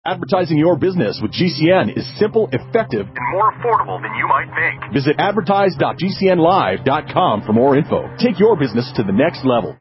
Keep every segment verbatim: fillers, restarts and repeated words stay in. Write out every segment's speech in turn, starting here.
Advertising your business with G C N is simple, effective, and more affordable than you might think. Visit advertise dot g c n live dot com for more info. Take your business to the next level.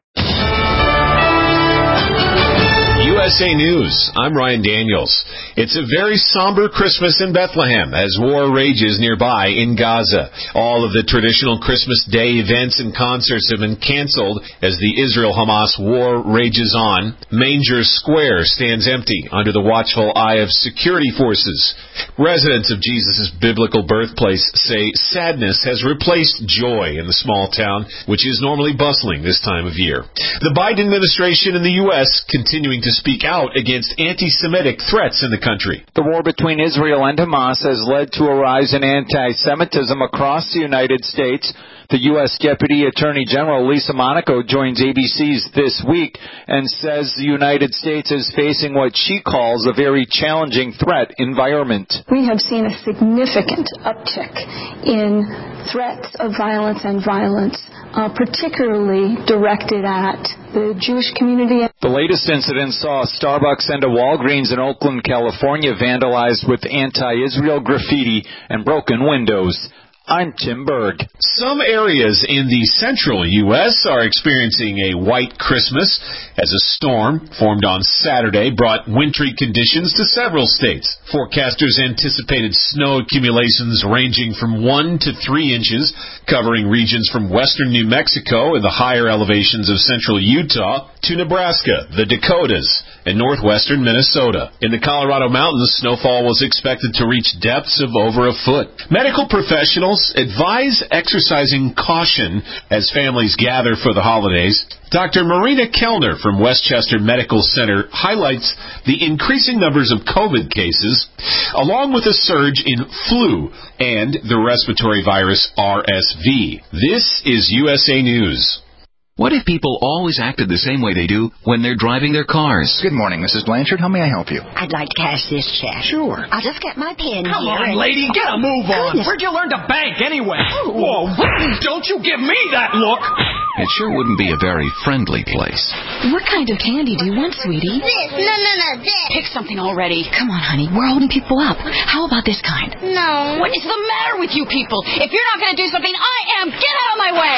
U S A News, I'm Ryan Daniels. It's a very somber Christmas in Bethlehem as war rages nearby in Gaza. All of the traditional Christmas Day events and concerts have been canceled as the Israel-Hamas war rages on. Manger Square stands empty under the watchful eye of security forces. Residents of Jesus' biblical birthplace say sadness has replaced joy in the small town, which is normally bustling this time of year. The Biden administration in the U S continuing to speak out against anti-Semitic threats in the country. The war between Israel and Hamas has led to a rise in anti-Semitism across the United States. The U S. Deputy Attorney General Lisa Monaco joins A B C's This Week and says the United States is facing what she calls a very challenging threat environment. We have seen a significant uptick in threats of violence and violence, uh, particularly directed at the Jewish community. The latest incident saw a Starbucks and a Walgreens in Oakland, California vandalized with anti-Israel graffiti and broken windows. I'm Tim Berg. Some areas in the central U S are experiencing a white Christmas as a storm formed on Saturday brought wintry conditions to several states. Forecasters anticipated snow accumulations ranging from one to three inches, covering regions from western New Mexico and the higher elevations of central Utah to Nebraska, the Dakotas, and northwestern Minnesota. In the Colorado mountains, snowfall was expected to reach depths of over a foot. Medical professionals advise exercising caution as families gather for the holidays. Doctor Marina Kellner from Westchester Medical Center highlights the increasing numbers of COVID cases, along with a surge in flu and the respiratory virus R S V. This is U S A News. What if people always acted the same way they do when they're driving their cars? Good morning, Missus Blanchard. How may I help you? I'd like to cash this check. Sure. I'll just get my pen Come here. on, lady, get a move on. Goodness. Where'd you learn to bank anyway? Oh. Whoa, don't you give me that look. It sure wouldn't be a very friendly place. What kind of candy do you want, sweetie? This. No, no, no, this. Pick something already. Come on, honey. We're holding people up. How about this kind? No. What is the matter with you people? If you're not going to do something, I am. Get out of my way.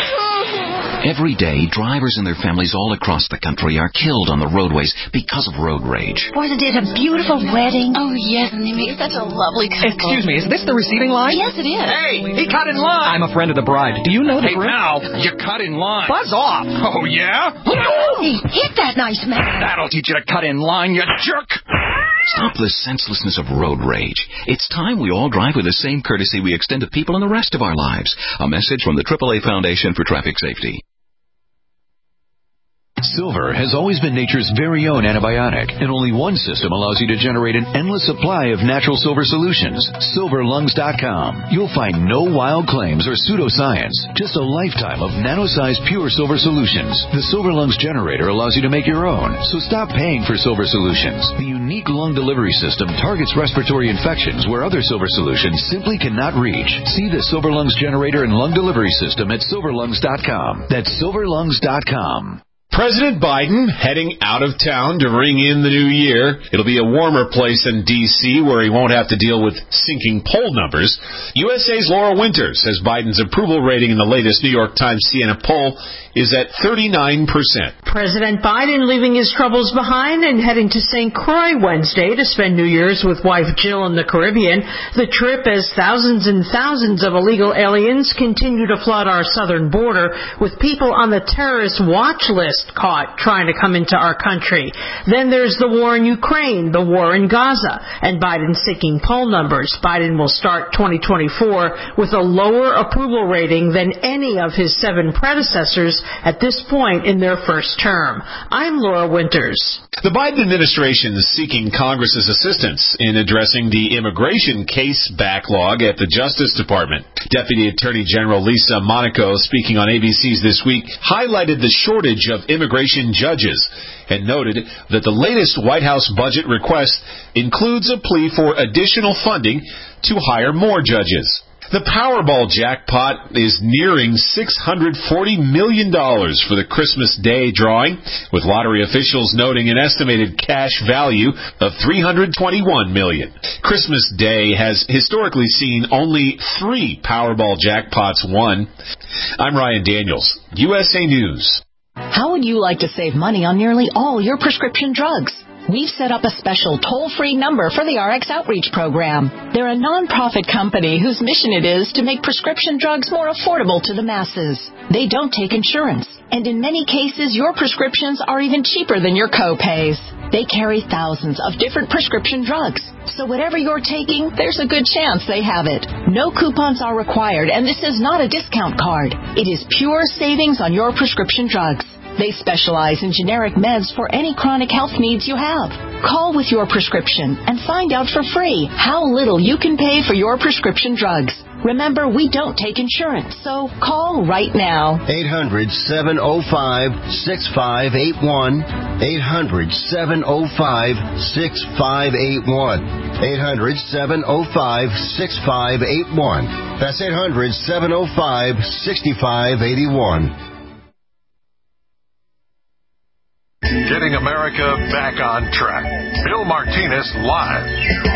Every day, drivers and their families all across the country are killed on the roadways because of road rage. Wasn't it a beautiful wedding? Oh, yes, and they make such a lovely couple. Excuse me, is this the receiving line? Yes, it is. Hey, he cut in line. I'm a friend of the bride. Do you know the Hey, bride? now, you cut in line. Buzz off. Oh, yeah? Hey, hit that nice man. That'll teach you to cut in line, you jerk. Stop the senselessness of road rage. It's time we all drive with the same courtesy we extend to people in the rest of our lives. A message from the triple A Foundation for Traffic Safety. Silver has always been nature's very own antibiotic, and only one system allows you to generate an endless supply of natural silver solutions. silver lungs dot com. You'll find no wild claims or pseudoscience, just a lifetime of nano-sized pure silver solutions. The Silver Lungs generator allows you to make your own, so stop paying for silver solutions. The unique lung delivery system targets respiratory infections where other silver solutions simply cannot reach. See the Silver Lungs generator and lung delivery system at silver lungs dot com. That's silver lungs dot com. President Biden heading out of town to ring in the new year. It'll be a warmer place in D C where he won't have to deal with sinking poll numbers. U S A's Laura Winters says Biden's approval rating in the latest New York Times Siena poll is at thirty-nine percent. President Biden leaving his troubles behind and heading to Saint Croix Wednesday to spend New Year's with wife Jill in the Caribbean. The trip as thousands and thousands of illegal aliens continue to flood our southern border, with people on the terrorist watch list caught trying to come into our country. Then there's the war in Ukraine, the war in Gaza, and Biden seeking poll numbers. Biden will start twenty twenty-four with a lower approval rating than any of his seven predecessors at this point in their first term. I'm Laura Winters. The Biden administration is seeking Congress's assistance in addressing the immigration case backlog at the Justice Department. Deputy Attorney General Lisa Monaco, speaking on A B C's This Week, highlighted the shortage of immigration judges and noted that the latest White House budget request includes a plea for additional funding to hire more judges. The Powerball jackpot is nearing six hundred forty million dollars for the Christmas Day drawing, with lottery officials noting an estimated cash value of three hundred twenty-one million dollars. Christmas Day has historically seen only three Powerball jackpots won. I'm Ryan Daniels, U S A News. How would you like to save money on nearly all your prescription drugs? We've set up a special toll-free number for the R X Outreach Program. They're a nonprofit company whose mission it is to make prescription drugs more affordable to the masses. They don't take insurance, and in many cases, your prescriptions are even cheaper than your co-pays. They carry thousands of different prescription drugs, so whatever you're taking, there's a good chance they have it. No coupons are required, and this is not a discount card. It is pure savings on your prescription drugs. They specialize in generic meds for any chronic health needs you have. Call with your prescription and find out for free how little you can pay for your prescription drugs. Remember, we don't take insurance, so call right now. eight hundred, seven oh five, six five eight one. eight hundred, seven oh five, six five eight one. eight hundred, seven oh five, six five eight one. That's eight hundred, seven oh five, six five eight one. Getting America back on track. Bill Martinez live.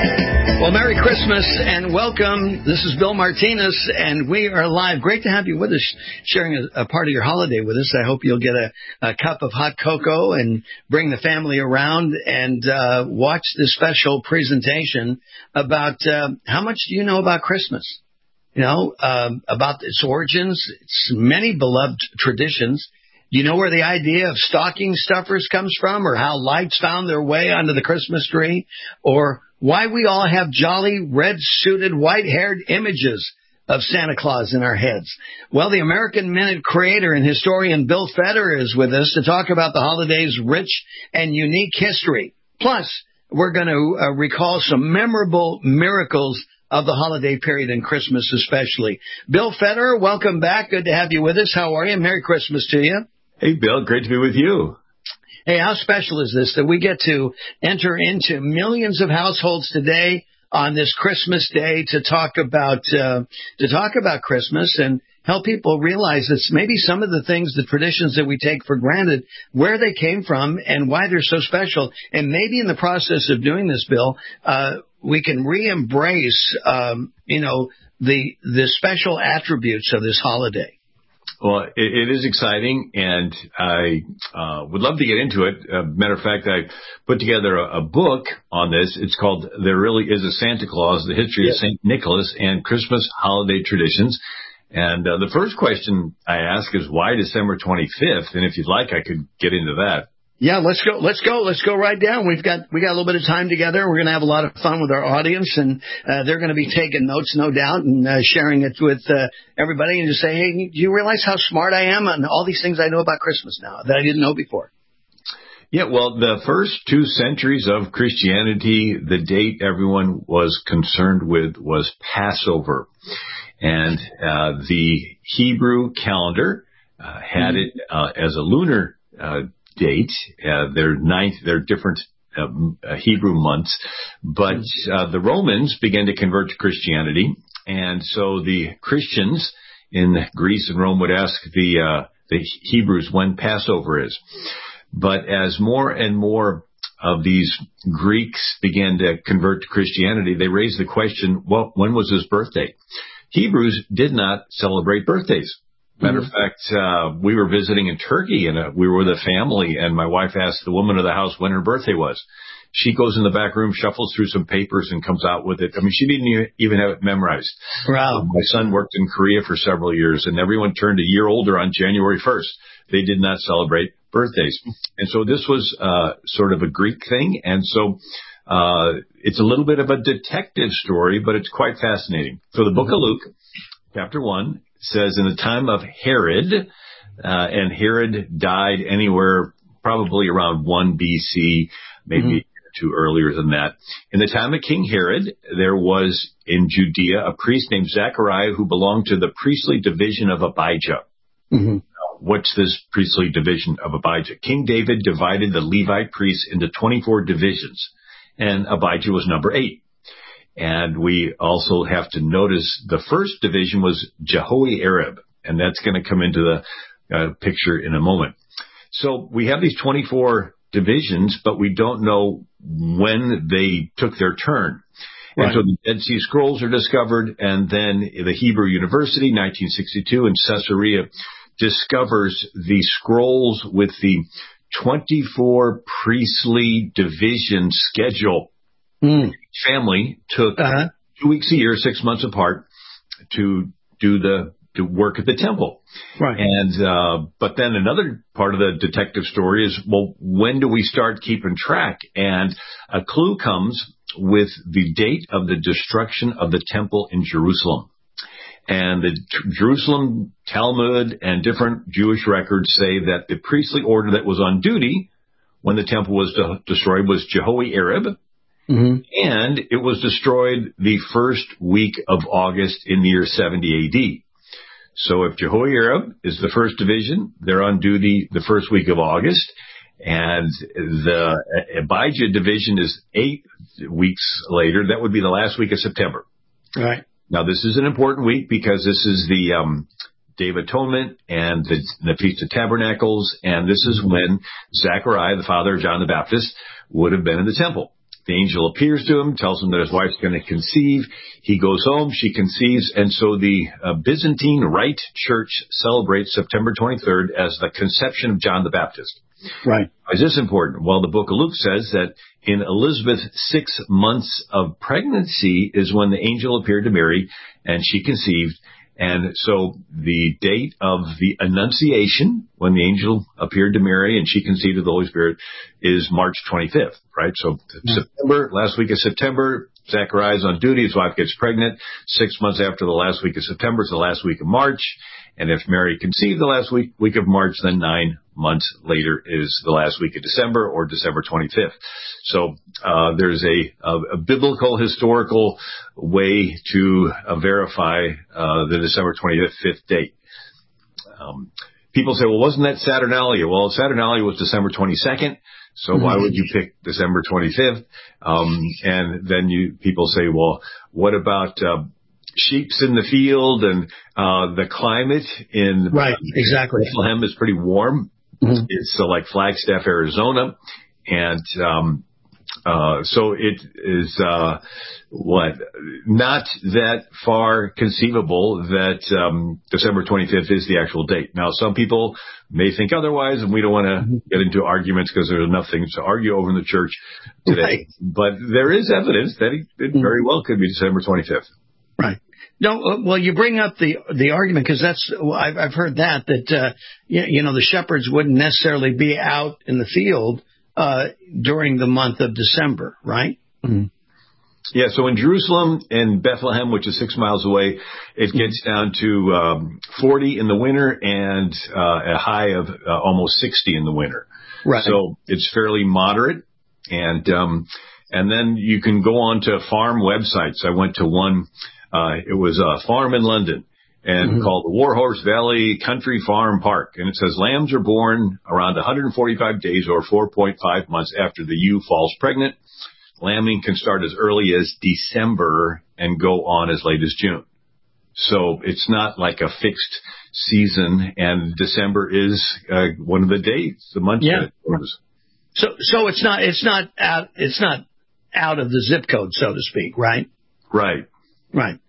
Well, Merry Christmas and welcome. This is Bill Martinez, and we are live. Great to have you with us, sharing a, a part of your holiday with us. I hope you'll get a, a cup of hot cocoa and bring the family around and uh, watch this special presentation about uh, how much do you know about Christmas? You know, um, about its origins, its many beloved traditions. Do you know where the idea of stocking stuffers comes from, or how lights found their way onto the Christmas tree, or why we all have jolly, red-suited, white-haired images of Santa Claus in our heads? Well, the American Minute creator and historian Bill Federer is with us to talk about the holiday's rich and unique history. Plus, we're going to uh, recall some memorable miracles of the holiday period and Christmas especially. Bill Federer, welcome back. Good to have you with us. How are you? Merry Christmas to you. Hey, Bill, great to be with you. Hey, how special is this that we get to enter into millions of households today on this Christmas day to talk about uh, to talk about Christmas and help people realize that maybe some of the things, the traditions that we take for granted, where they came from and why they're so special. And maybe in the process of doing this, Bill, uh, we can re-embrace, um, you know, the the special attributes of this holiday. Well, it, it is exciting, and I uh, would love to get into it. Uh, matter of fact, I put together a, a book on this. It's called There Really Is a Santa Claus, The History yeah. of Saint Nicholas and Christmas Holiday Traditions. And uh, the first question I ask is, why December twenty-fifth? And if you'd like, I could get into that. Yeah, let's go. Let's go. Let's go right down. We've got we got a little bit of time together. We're going to have a lot of fun with our audience, and uh, they're going to be taking notes, no doubt, and uh, sharing it with uh, everybody, and just say, hey, do you realize how smart I am and all these things I know about Christmas now that I didn't know before? Yeah, well, the first two centuries of Christianity, the date everyone was concerned with was Passover, and uh, the Hebrew calendar uh, had it uh, as a lunar uh date. Uh, they're ninth, they're different uh, Hebrew months, but uh, the Romans began to convert to Christianity, and so the Christians in Greece and Rome would ask the uh, the Hebrews when Passover is. But as more and more of these Greeks began to convert to Christianity, they raised the question, well, when was his birthday? Hebrews did not celebrate birthdays. Matter of fact, uh, we were visiting in Turkey, and uh, we were with a family, and my wife asked the woman of the house when her birthday was. She goes in the back room, shuffles through some papers, and comes out with it. I mean, she didn't even have it memorized. Wow. My son worked in Korea for several years, and everyone turned a year older on January first. They did not celebrate birthdays. And so this was uh, sort of a Greek thing, and so uh, it's a little bit of a detective story, but it's quite fascinating. So the book of Luke, chapter one, says in the time of Herod, uh, and Herod died anywhere probably around one B C, maybe mm-hmm. two earlier than that. In the time of King Herod, there was in Judea a priest named Zechariah who belonged to the priestly division of Abijah. Mm-hmm. What's this priestly division of Abijah? King David divided the Levite priests into twenty-four divisions, and Abijah was number eight. And we also have to notice the first division was Jehoiarib, and that's going to come into the uh, picture in a moment. So we have these twenty-four divisions, but we don't know when they took their turn. Right. And so the Dead Sea Scrolls are discovered, and then the Hebrew University, nineteen sixty-two, in Caesarea, discovers the scrolls with the twenty-four priestly division schedule. Mm. Each family took uh-huh. two weeks a year, six months apart, to do the to work at the temple. Right. And uh, but then another part of the detective story is, well, when do we start keeping track? And a clue comes with the date of the destruction of the temple in Jerusalem. And the T- Jerusalem Talmud and different Jewish records say that the priestly order that was on duty when the temple was de- destroyed was Jehoiarib, mm-hmm. and it was destroyed the first week of August in the year seventy A D. So if Jehoiarib is the first division, they're on duty the first week of August, and the Abijah division is eight weeks later. That would be the last week of September. Right. Now, this is an important week because this is the um, Day of Atonement and the, the Feast of Tabernacles, and this is when Zechariah, the father of John the Baptist, would have been in the temple. The angel appears to him, tells him that his wife's going to conceive. He goes home, she conceives, and so the uh, Byzantine Rite Church celebrates September twenty-third as the conception of John the Baptist. Right. Why is this important? Well, the book of Luke says that in Elizabeth's six months of pregnancy is when the angel appeared to Mary and she conceived. And so the date of the Annunciation, when the angel appeared to Mary and she conceived of the Holy Spirit, is March twenty-fifth, right? So yeah. September, last week of September, Zechariah's on duty, his wife gets pregnant. Six months after the last week of September is the last week of March. And if Mary conceived the last week, week of March, then nine months later is the last week of December, or December twenty-fifth. So uh, there's a, a, a biblical, historical way to uh, verify uh, the December twenty-fifth date. Um, people say, well, wasn't that Saturnalia? Well, Saturnalia was December twenty-second. So why would you pick December twenty-fifth? Um, and then you people say, well, what about uh, sheep's in the field and uh, the climate in right, exactly. Bethlehem is pretty warm. Mm-hmm. It's uh, like Flagstaff, Arizona, and um, uh, so it is uh, what not that far conceivable that um, December twenty-fifth is the actual date. Now, some people may think otherwise, and we don't want to mm-hmm. get into arguments because there's enough things to argue over in the church today. Right. But there is evidence that it, it mm-hmm. very well could be December twenty-fifth. Right. No, well, you bring up the the argument because that's I've, I've heard that that uh, you, you know the shepherds wouldn't necessarily be out in the field uh, during the month of December, right? Mm-hmm. Yeah. So in Jerusalem and Bethlehem, which is six miles away, it gets down to um, forty in the winter and uh, a high of uh, almost sixty in the winter. Right. So it's fairly moderate, and um, and then you can go on to farm websites. I went to one. Uh, it was a farm in London and mm-hmm. called the Warhorse Valley Country Farm Park. And it says lambs are born around one hundred forty-five days or four point five months after the ewe falls pregnant. Lambing can start as early as December and go on as late as June. So it's not like a fixed season, and December is uh, one of the days, the months. Yeah. That it goes. So, so it's not, it's not out, it's not out of the zip code, so to speak, right? Right. Right.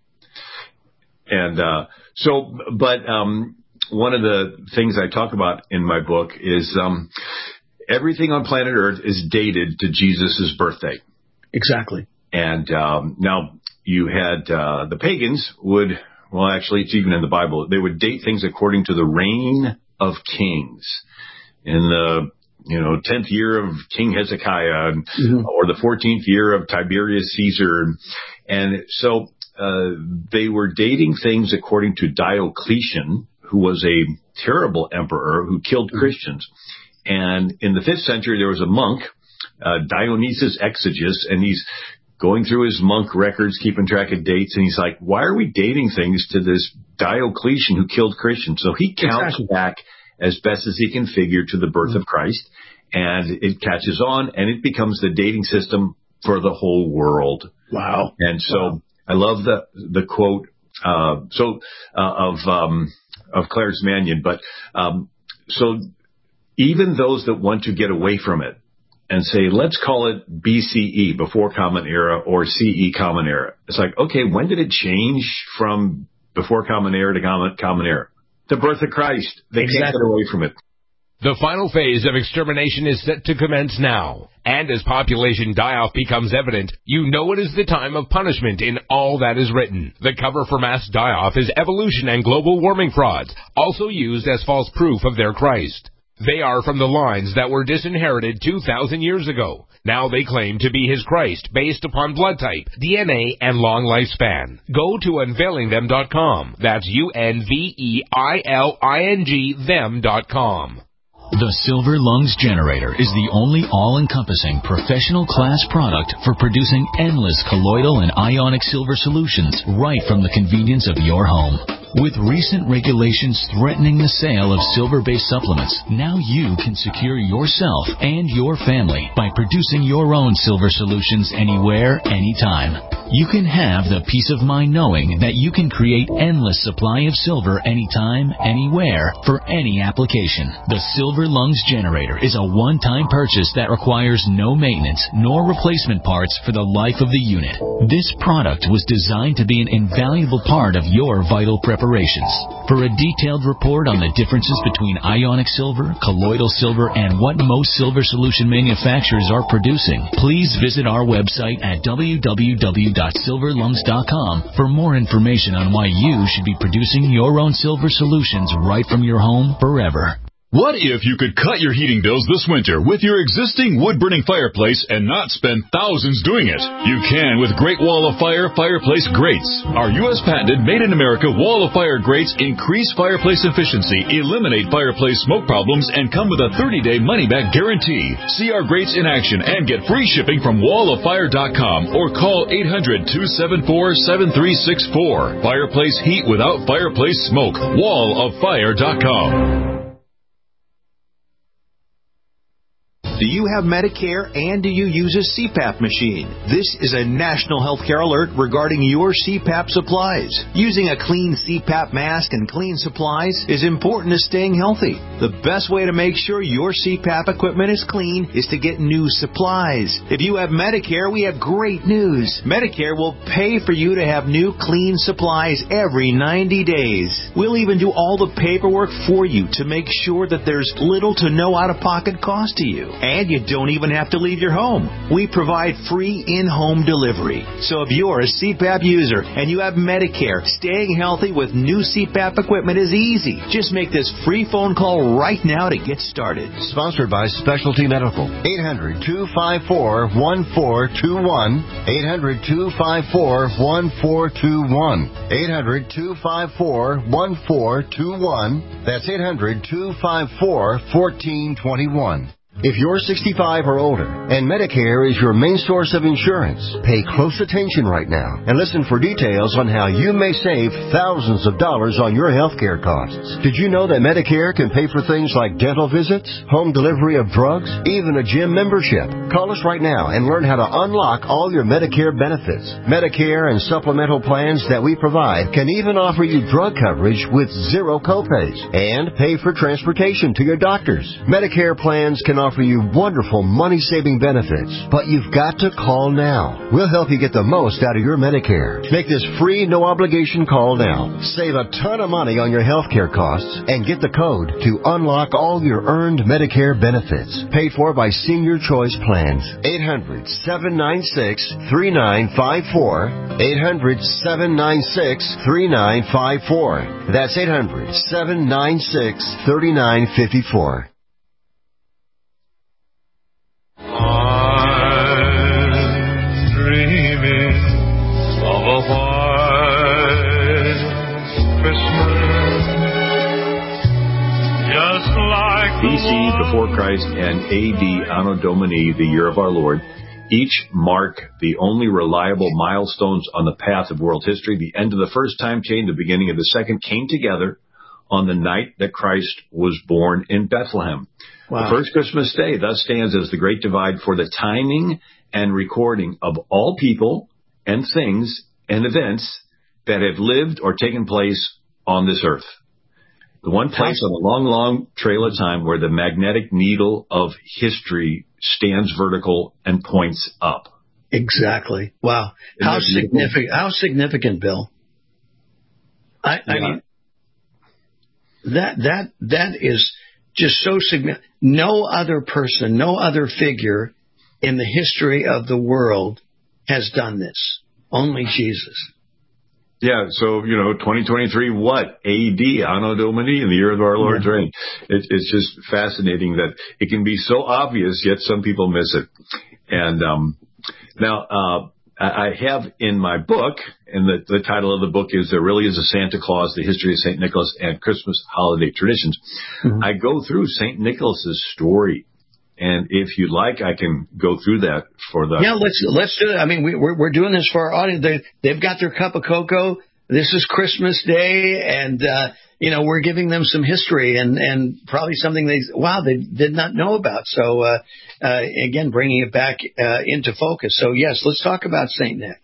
And uh, so, but um, one of the things I talk about in my book is um, everything on planet Earth is dated to Jesus' birthday. Exactly. And um, now you had uh, the pagans would, well, actually, it's even in the Bible, they would date things according to the reign of kings. In the you know, tenth year of King Hezekiah, mm-hmm. or the fourteenth year of Tiberius Caesar. And so uh, they were dating things according to Diocletian, who was a terrible emperor who killed mm-hmm. Christians. And in the fifth century, there was a monk, uh, Dionysius Exiguus, and he's going through his monk records, keeping track of dates, and he's like, why are we dating things to this Diocletian who killed Christians? So he counts exactly. back as best as he can figure to the birth mm-hmm. of Christ, and it catches on, and it becomes the dating system for the whole world. Wow. And so wow. I love the the quote uh, so uh, of um, of Clarence Mannion. But um, so even those that want to get away from it and say, let's call it B C E, before Common Era, or C E, Common Era. It's like, okay, when did it change from before Common Era to Common, common Era? The birth of Christ. They exactly. can't get away from it. The final phase of extermination is set to commence now. And as population die-off becomes evident, you know it is the time of punishment in all that is written. The cover for mass die-off is evolution and global warming frauds, also used as false proof of their Christ. They are from the lines that were disinherited two thousand years ago. Now they claim to be his Christ based upon blood type, D N A, and long lifespan. Go to unveiling them dot com. That's U N V E I L I N G them dot com. The Silver Lungs Generator is the only all-encompassing professional class product for producing endless colloidal and ionic silver solutions right from the convenience of your home. With recent regulations threatening the sale of silver-based supplements, now you can secure yourself and your family by producing your own silver solutions anywhere, anytime. You can have the peace of mind knowing that you can create endless supply of silver anytime, anywhere, for any application. The Silver Lungs Generator is a one-time purchase that requires no maintenance nor replacement parts for the life of the unit. This product was designed to be an invaluable part of your vital preparations. For a detailed report on the differences between ionic silver, colloidal silver, and what most silver solution manufacturers are producing, please visit our website at w w w dot silver lungs dot com for more information on why you should be producing your own silver solutions right from your home forever. What if you could cut your heating bills this winter with your existing wood-burning fireplace and not spend thousands doing it? You can with Great Wall of Fire fireplace grates. Our U S patented made-in-America Wall of Fire grates increase fireplace efficiency, eliminate fireplace smoke problems, and come with a thirty-day money-back guarantee. See our grates in action and get free shipping from wall of fire dot com or call eight hundred, two seven four, seven three six four. Fireplace heat without fireplace smoke. wall of fire dot com. Do you have Medicare and do you use a C PAP machine? This is a national healthcare alert regarding your C PAP supplies. Using a clean C PAP mask and clean supplies is important to staying healthy. The best way to make sure your C PAP equipment is clean is to get new supplies. If you have Medicare, we have great news. Medicare will pay for you to have new clean supplies every ninety days. We'll even do all the paperwork for you to make sure that there's little to no out-of-pocket cost to you. And you don't even have to leave your home. We provide free in-home delivery. So if you're a C PAP user and you have Medicare, staying healthy with new C PAP equipment is easy. Just make this free phone call right now to get started. Sponsored by Specialty Medical. eight hundred, two five four, one four two one. eight hundred, two five four, one four two one. eight hundred, two five four, one four two one. That's eight hundred, two five four, one four two one. If you're sixty-five or older and Medicare is your main source of insurance, pay close attention right now and listen for details on how you may save thousands of dollars on your health care costs. Did you know that Medicare can pay for things like dental visits, home delivery of drugs, even a gym membership? Call us right now and learn how to unlock all your Medicare benefits. Medicare and supplemental plans that we provide can even offer you drug coverage with zero copays and pay for transportation to your doctors. Medicare plans can offer you wonderful money-saving benefits, but you've got to call now. We'll help you get the most out of your Medicare. Make this free, no-obligation call now. Save a ton of money on your health care costs and get the code to unlock all your earned Medicare benefits. Paid for by Senior Choice Plans. eight hundred, seven nine six, three nine five four. eight hundred, seven nine six, three nine five four. That's eight hundred, seven nine six, three nine five four. B C, before Christ, and A D, Anno Domini, the year of our Lord, each mark the only reliable milestones on the path of world history. The end of the first time chain, the beginning of the second, came together on the night that Christ was born in Bethlehem. Wow. The first Christmas day thus stands as the great divide for the timing and recording of all people and things and events that have lived or taken place on this earth. The one place on a long, long trail of time where the magnetic needle of history stands vertical and points up. Exactly. Wow. Isn't How that beautiful? significant, how significant, Bill. I, I Yeah. mean, that, that, that is just so significant. No other person, no other figure in the history of the world has done this. Only Jesus. Yeah, so, you know, twenty twenty-three, what? A D, Anno Domini, in the year of our Lord's Yeah. reign. It, it's just fascinating that it can be so obvious, yet some people miss it. And um, now, uh, I have in my book, and the, the title of the book is There Really is a Santa Claus, The History of Saint Nicholas and Christmas Holiday Traditions. Mm-hmm. I go through Saint Nicholas's story. And if you'd like, I can go through that for the... Yeah, let's let's do it. I mean, we, we're we're doing this for our audience. They, they've got their cup of cocoa. This is Christmas Day, and uh, you know we're giving them some history and, and probably something they wow they did not know about. So uh, uh, again, bringing it back uh, into focus. So yes, let's talk about Saint Nick.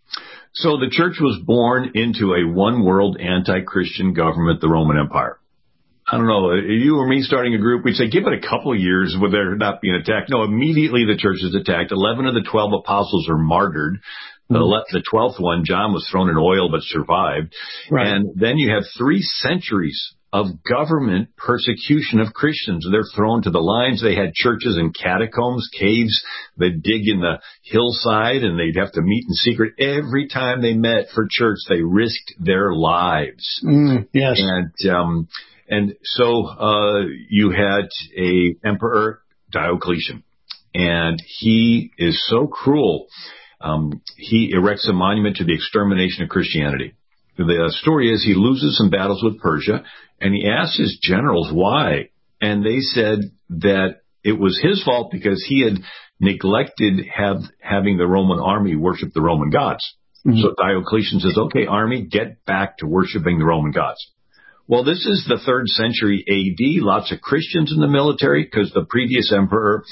So the church was born into a one-world anti-Christian government, the Roman Empire. I don't know, you or me starting a group, we'd say, give it a couple of years with there not being attacked. No, immediately the church is attacked. Eleven of the twelve apostles are martyred. Mm-hmm. The, the twelfth one, John, was thrown in oil but survived. Right. And then you have three centuries of government persecution of Christians. They're thrown to the lines. They had churches in catacombs, caves. They'd dig in the hillside, and they'd have to meet in secret. Every time they met for church, they risked their lives. Mm, yes. And... um And so uh you had a emperor, Diocletian, and he is so cruel. Um, he erects a monument to the extermination of Christianity. The story is he loses some battles with Persia, and he asks his generals why. And they said that it was his fault because he had neglected have, having the Roman army worship the Roman gods. Mm-hmm. So Diocletian says, okay, army, get back to worshiping the Roman gods. Well, this is the third century A D. Lots of Christians in the military because the previous emperor,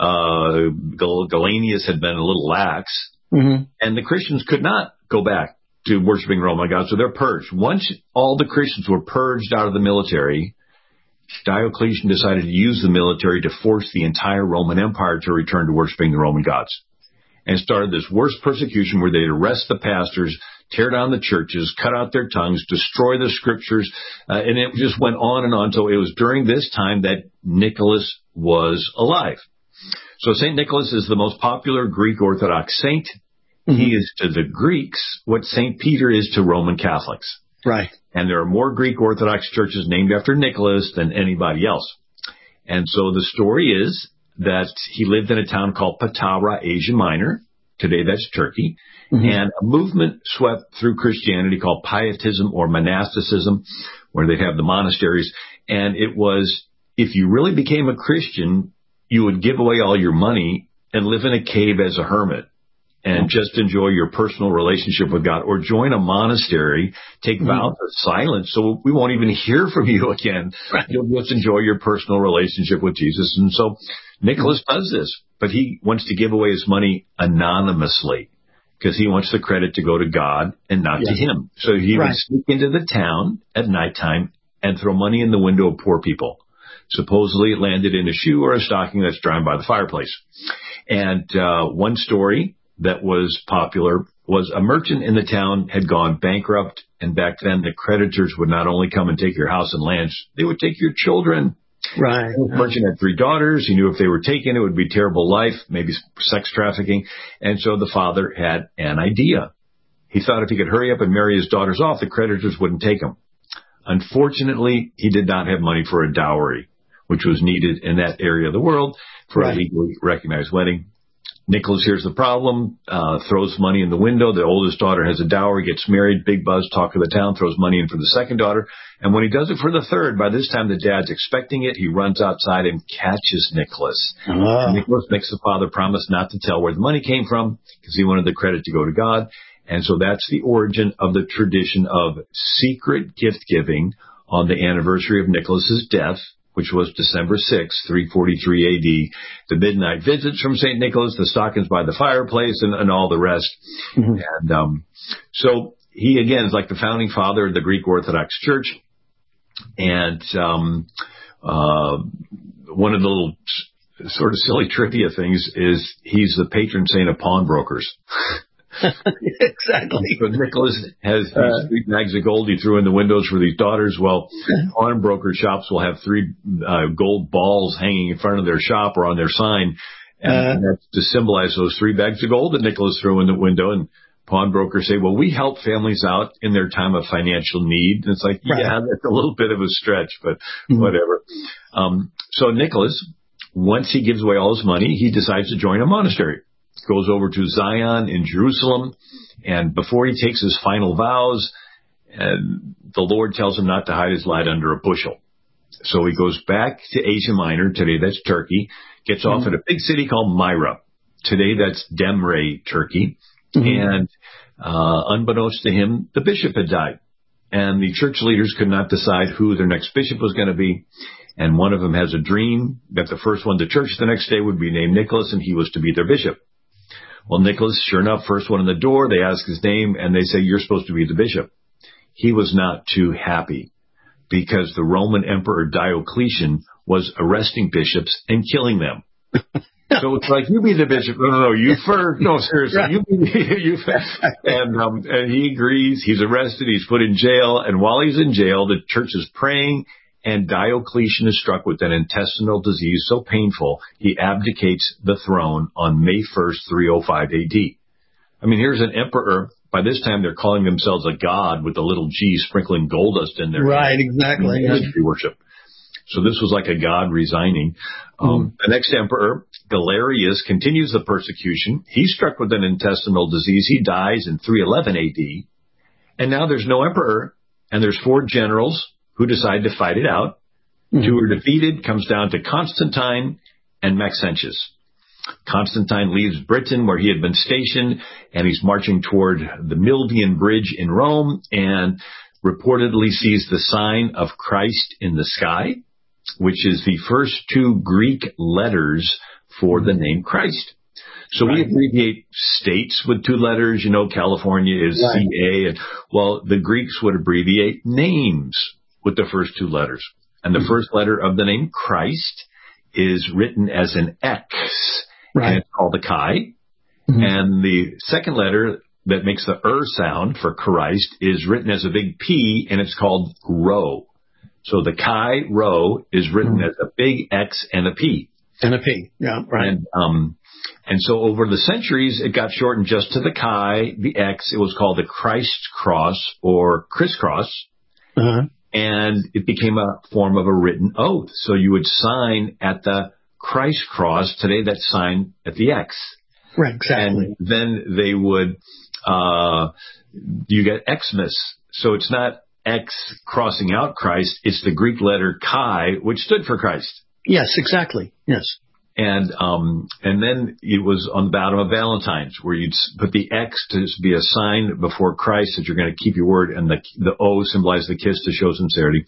uh, Gal- Gallienus, had been a little lax. Mm-hmm. And the Christians could not go back to worshiping Roman gods, so they're purged. Once all the Christians were purged out of the military, Diocletian decided to use the military to force the entire Roman Empire to return to worshiping the Roman gods. And started this worst persecution where they'd arrest the pastors, tear down the churches, cut out their tongues, destroy the scriptures, uh, and it just went on and on. So it was during this time that Nicholas was alive. So Saint Nicholas is the most popular Greek Orthodox saint. Mm-hmm. He is to the Greeks what Saint Peter is to Roman Catholics. Right. And there are more Greek Orthodox churches named after Nicholas than anybody else. And so the story is that he lived in a town called Patara, Asia Minor. Today that's Turkey. Mm-hmm. And a movement swept through Christianity called Pietism or monasticism, where they'd have the monasteries. And it was, if you really became a Christian, you would give away all your money and live in a cave as a hermit and just enjoy your personal relationship with God, or join a monastery, take mm-hmm. vows of silence so we won't even hear from you again. Right. You'll just enjoy your personal relationship with Jesus. And so Nicholas does this, but he wants to give away his money anonymously because he wants the credit to go to God and not yes. to him. So he right. would sneak into the town at nighttime and throw money in the window of poor people. Supposedly it landed in a shoe or a stocking that's drying by the fireplace. And uh, one story that was popular was a merchant in the town had gone bankrupt, and back then the creditors would not only come and take your house and lands, they would take your children. Right. The merchant had three daughters. He knew if they were taken, it would be terrible life, maybe sex trafficking. And so the father had an idea. He thought if he could hurry up and marry his daughters off, the creditors wouldn't take them. Unfortunately, he did not have money for a dowry, which was needed in that area of the world for right. a legally recognized wedding. Nicholas hears the problem, uh, throws money in the window. The oldest daughter has a dowry, gets married, big buzz, talk of the town, throws money in for the second daughter. And when he does it for the third, by this time the dad's expecting it. He runs outside and catches Nicholas. Oh. Nicholas makes the father promise not to tell where the money came from because he wanted the credit to go to God. And so that's the origin of the tradition of secret gift giving on the anniversary of Nicholas's death. which was December sixth, three forty-three A D, the midnight visits from Saint Nicholas, the stockings by the fireplace, and, and all the rest. Mm-hmm. And um, so he, again, is like the founding father of the Greek Orthodox Church. And um, uh, one of the little sort of silly trivia things is he's the patron saint of pawnbrokers. Exactly. So Nicholas has these uh, three bags of gold he threw in the windows for these daughters. Well, pawnbroker shops will have three uh, gold balls hanging in front of their shop or on their sign, and uh, that's to symbolize those three bags of gold that Nicholas threw in the window. And pawnbrokers say, well, we help families out in their time of financial need. And it's like, right. yeah, that's a little bit of a stretch, but mm-hmm. whatever. Um, so Nicholas, once he gives away all his money, he decides to join a monastery. Goes over to Zion in Jerusalem, and before he takes his final vows, and the Lord tells him not to hide his light under a bushel. So he goes back to Asia Minor, today that's Turkey, gets mm-hmm. off at a big city called Myra. Today that's Demre, Turkey. Mm-hmm. And uh, unbeknownst to him, the bishop had died. And the church leaders could not decide who their next bishop was going to be. And one of them has a dream that the first one to church the next day would be named Nicholas, and he was to be their bishop. Well, Nicholas, sure enough, first one in the door, they ask his name, and they say, you're supposed to be the bishop. He was not too happy because the Roman Emperor Diocletian was arresting bishops and killing them. So it's like, you be the bishop. No, no, no, you first. No, seriously, you be, you and, um, and he agrees. He's arrested. He's put in jail. And while he's in jail, the church is praying, and Diocletian is struck with an intestinal disease so painful, he abdicates the throne on May first, three oh five A D. I mean, here's an emperor. By this time, they're calling themselves a god with a little G sprinkling gold dust in their Right, exactly. Mystery worship. So this was like a god resigning. Um, mm. The next emperor, Galerius, continues the persecution. He's struck with an intestinal disease. He dies in three eleven A D. And now there's no emperor, and there's four generals who decide to fight it out. Mm-hmm. Two are defeated, comes down to Constantine and Maxentius. Constantine leaves Britain, where he had been stationed, and he's marching toward the Milvian Bridge in Rome, and reportedly sees the sign of Christ in the sky, which is the first two Greek letters for the name Christ. So right. we abbreviate states with two letters. You know, California is right. C A. And, well, the Greeks would abbreviate names with the first two letters. And the mm-hmm. first letter of the name Christ is written as an X, right. and it's called a chi. Mm-hmm. And the second letter that makes the er sound for Christ is written as a big P, and it's called rho. So the chi rho is written mm-hmm. as a big X and a P. And a P, yeah, right. And, um, and so over the centuries, it got shortened just to the chi, the X. It was called the Christ's cross or crisscross. Uh-huh. And it became a form of a written oath. So you would sign at the Christ cross. Today, that's signed at the X. Right, exactly. And then they would, uh, you get Xmas. So it's not X crossing out Christ. It's the Greek letter chi, which stood for Christ. Yes, exactly. Yes. And um, and then it was on the bottom of Valentine's, where you'd put the X to be a sign before Christ that you're going to keep your word, and the the O symbolized the kiss to show sincerity.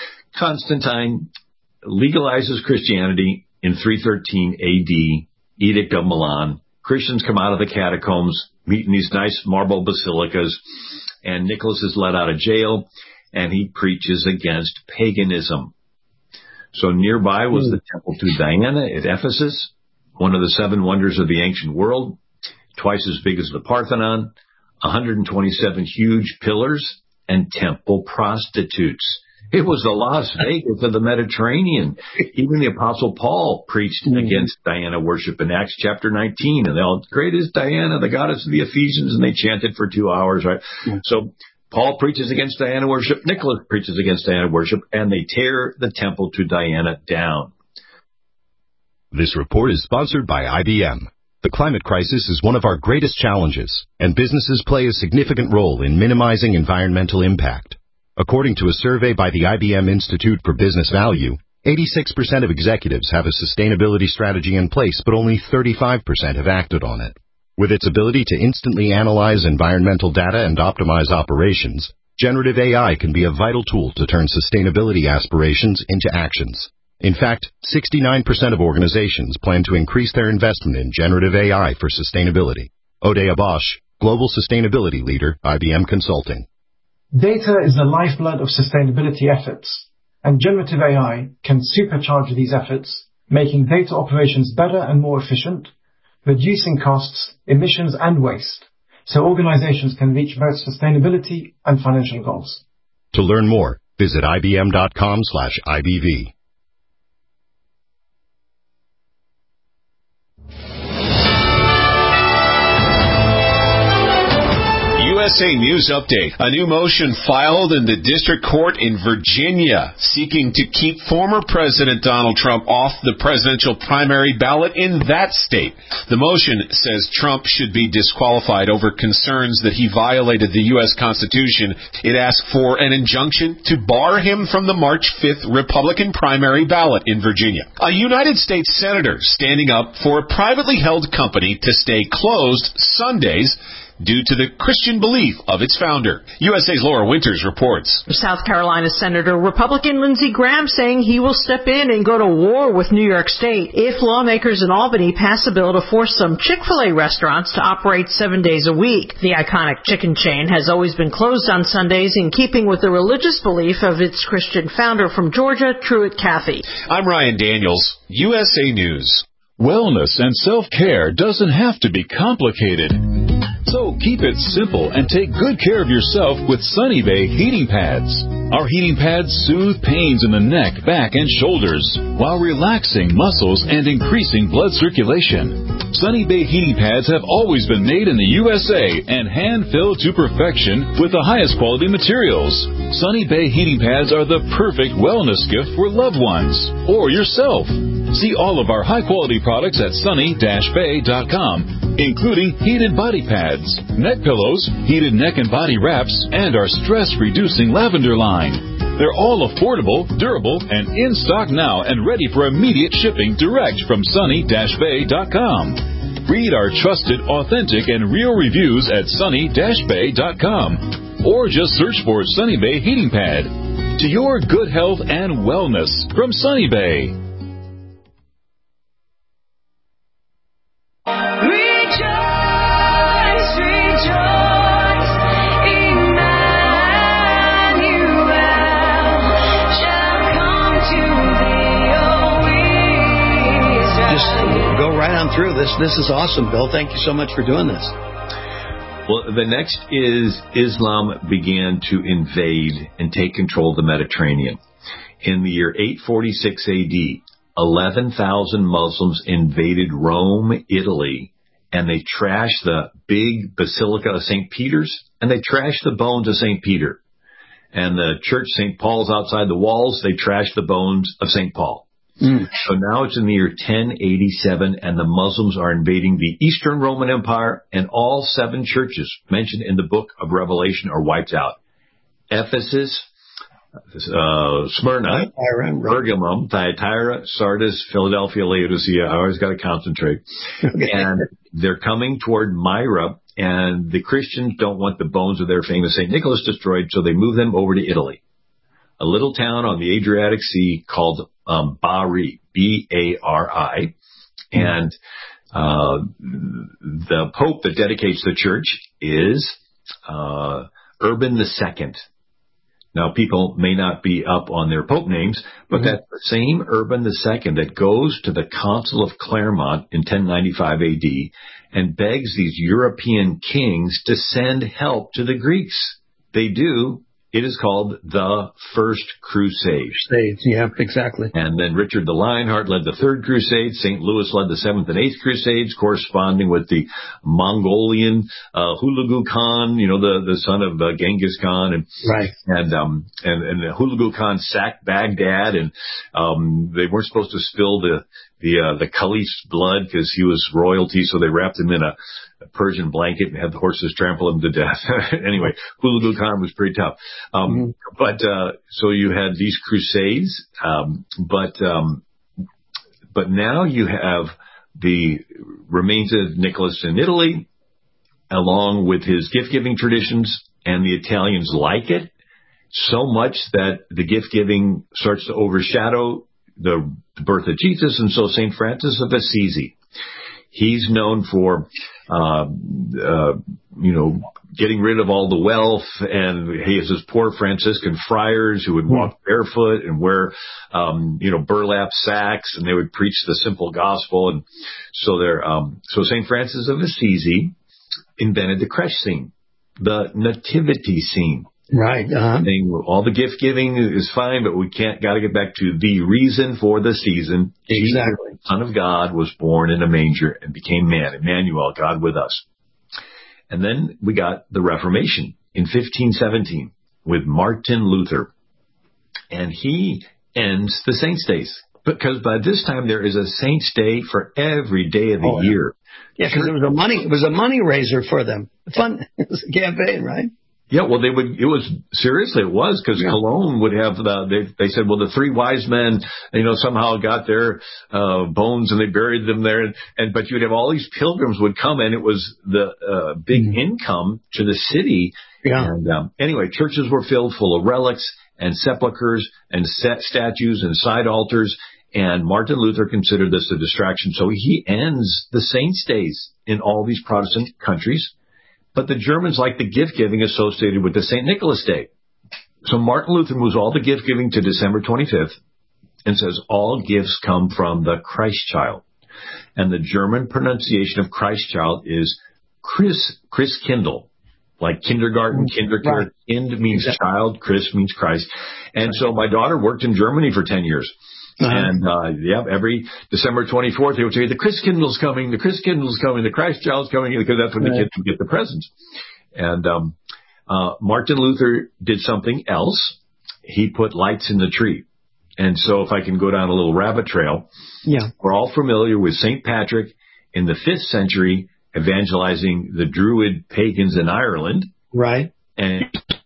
Constantine legalizes Christianity in three thirteen A D, Edict of Milan. Christians come out of the catacombs, meet in these nice marble basilicas, and Nicholas is let out of jail, and he preaches against paganism. So nearby was the temple to Diana at Ephesus, one of the seven wonders of the ancient world, twice as big as the Parthenon, one hundred twenty-seven huge pillars, and temple prostitutes. It was the Las Vegas of the Mediterranean. Even the Apostle Paul preached mm-hmm. against Diana worship in Acts chapter nineteen. And they all, great is Diana, the goddess of the Ephesians, and they chanted for two hours, right? Mm-hmm. So Paul preaches against Diana worship, Nicholas preaches against Diana worship, and they tear the temple to Diana down. This report is sponsored by I B M. The climate crisis is one of our greatest challenges, and businesses play a significant role in minimizing environmental impact. According to a survey by the I B M Institute for Business Value, eighty-six percent of executives have a sustainability strategy in place, but only thirty-five percent have acted on it. With its ability to instantly analyze environmental data and optimize operations, generative A I can be a vital tool to turn sustainability aspirations into actions. In fact, sixty-nine percent of organizations plan to increase their investment in generative A I for sustainability. Odea Bosch, Global Sustainability Leader, I B M Consulting. Data is the lifeblood of sustainability efforts, and generative A I can supercharge these efforts, making data operations better and more efficient, reducing costs, emissions, and waste, so organizations can reach both sustainability and financial goals. To learn more, visit ibm.com slash IBV. U S A News Update. A new motion filed in the district court in Virginia seeking to keep former President Donald Trump off the presidential primary ballot in that state. The motion says Trump should be disqualified over concerns that he violated the U S Constitution. It asks for an injunction to bar him from the March fifth Republican primary ballot in Virginia. A United States senator standing up for a privately held company to stay closed Sundays due to the Christian belief of its founder. U S A's Laura Winters reports. South Carolina Senator Republican Lindsey Graham saying he will step in and go to war with New York State if lawmakers in Albany pass a bill to force some Chick-fil-A restaurants to operate seven days a week. The iconic chicken chain has always been closed on Sundays in keeping with the religious belief of its Christian founder from Georgia, Truett Cathy. I'm Ryan Daniels, U S A News. Wellness and self-care doesn't have to be complicated. So keep it simple and take good care of yourself with Sunny Bay heating pads. Our heating pads soothe pains in the neck, back, and shoulders while relaxing muscles and increasing blood circulation. Sunny Bay heating pads have always been made in the U S A and hand-filled to perfection with the highest quality materials. Sunny Bay heating pads are the perfect wellness gift for loved ones or yourself. See all of our high-quality products at sunny dash bay dot com, including heated body pads, neck pillows, heated neck and body wraps, and our stress-reducing lavender line. They're all affordable, durable, and in stock now and ready for immediate shipping direct from sunny dash bay dot com. Read our trusted, authentic, and real reviews at sunny dash bay dot com, or just search for Sunny Bay Heating Pad. To your good health and wellness from Sunny Bay. Right on through this. This is awesome, Bill. Thank you so much for doing this. Well, the next is Islam began to invade and take control of the Mediterranean. In the year eight forty-six A D, eleven thousand Muslims invaded Rome, Italy, and they trashed the big Basilica of Saint Peter's, and they trashed the bones of Saint Peter. And the church Saint Paul's outside the walls, they trashed the bones of Saint Paul. Mm. So now it's in the year ten eighty-seven, and the Muslims are invading the Eastern Roman Empire, and all seven churches mentioned in the book of Revelation are wiped out. Ephesus, uh, Smyrna, Pergamum, Thyatira, Sardis, Philadelphia, Laodicea. I always got to concentrate. Okay. And they're coming toward Myra, and the Christians don't want the bones of their famous Saint Nicholas destroyed, so they move them over to Italy. A little town on the Adriatic Sea called um, Bari, B A R I, and uh, the Pope that dedicates the church is uh, Urban the Second. Now, people may not be up on their Pope names, but mm-hmm. that's the same Urban the Second that goes to the Council of Clermont in ten ninety-five A D and begs these European kings to send help to the Greeks. They do. It is called the First Crusade. Crusade, yeah, exactly. And then Richard the Lionheart led the Third Crusade. Saint Louis led the Seventh and Eighth Crusades, corresponding with the Mongolian uh, Hulagu Khan, you know, the, the son of uh, Genghis Khan. And, right. And, um, and, and Hulagu Khan sacked Baghdad, and um, they weren't supposed to spill the the uh, the caliph's blood because he was royalty, so they wrapped him in a Persian blanket and had the horses trample him to death. Anyway, Hulagu Khan was pretty tough. Um, mm-hmm. But, uh, so you had these crusades, um, but, um, but now you have the remains of Nicholas in Italy, along with his gift-giving traditions, and the Italians like it so much that the gift-giving starts to overshadow the birth of Jesus, and so Saint Francis of Assisi. He's known for, uh, uh, you know, getting rid of all the wealth, and he has his poor Franciscan friars who would walk barefoot and wear, um, you know, burlap sacks, and they would preach the simple gospel. And so they're, um, so Saint Francis of Assisi invented the creche scene, the nativity scene. Right. Uh-huh. Saying all the gift giving is fine, but we can't, got to get back to the reason for the season. Exactly. Jesus, Son of God, was born in a manger and became man. Emmanuel, God with us. And then we got the Reformation in fifteen seventeen with Martin Luther. And he ends the saints' days, because by this time there is a saints' day for every day of the oh, yeah. year. Yeah, because it was a money, it was a money raiser for them. Fun, it was a campaign, right? Yeah, well, they would, it was, seriously, it was, because yeah. Cologne would have the, they, they said, well, the three wise men, you know, somehow got their, uh, bones and they buried them there. And, and but you'd have all these pilgrims would come, and it was the, uh, big mm-hmm. income to the city. Yeah. And, um, anyway, churches were filled full of relics and sepulchres and set statues and side altars. And Martin Luther considered this a distraction. So he ends the saints' days in all these Protestant countries. But the Germans like the gift-giving associated with the Saint Nicholas Day. So Martin Luther moves all the gift-giving to December twenty-fifth and says all gifts come from the Christ child. And the German pronunciation of Christ child is Chris, Chris Kindle, like kindergarten, kindergarten. Right. Kind means exactly. child, Chris means Christ. And so my daughter worked in Germany for ten years. Uh-huh. And, uh, yeah, every December twenty-fourth, they would say, the Chris Kindle's coming, the Chris Kindle's coming, the Christ child's coming, because that's when right. the kids would get the presents. And, um, uh, Martin Luther did something else. He put lights in the tree. And so if I can go down a little rabbit trail, yeah, we're all familiar with Saint Patrick in the fifth century evangelizing the Druid pagans in Ireland. Right. And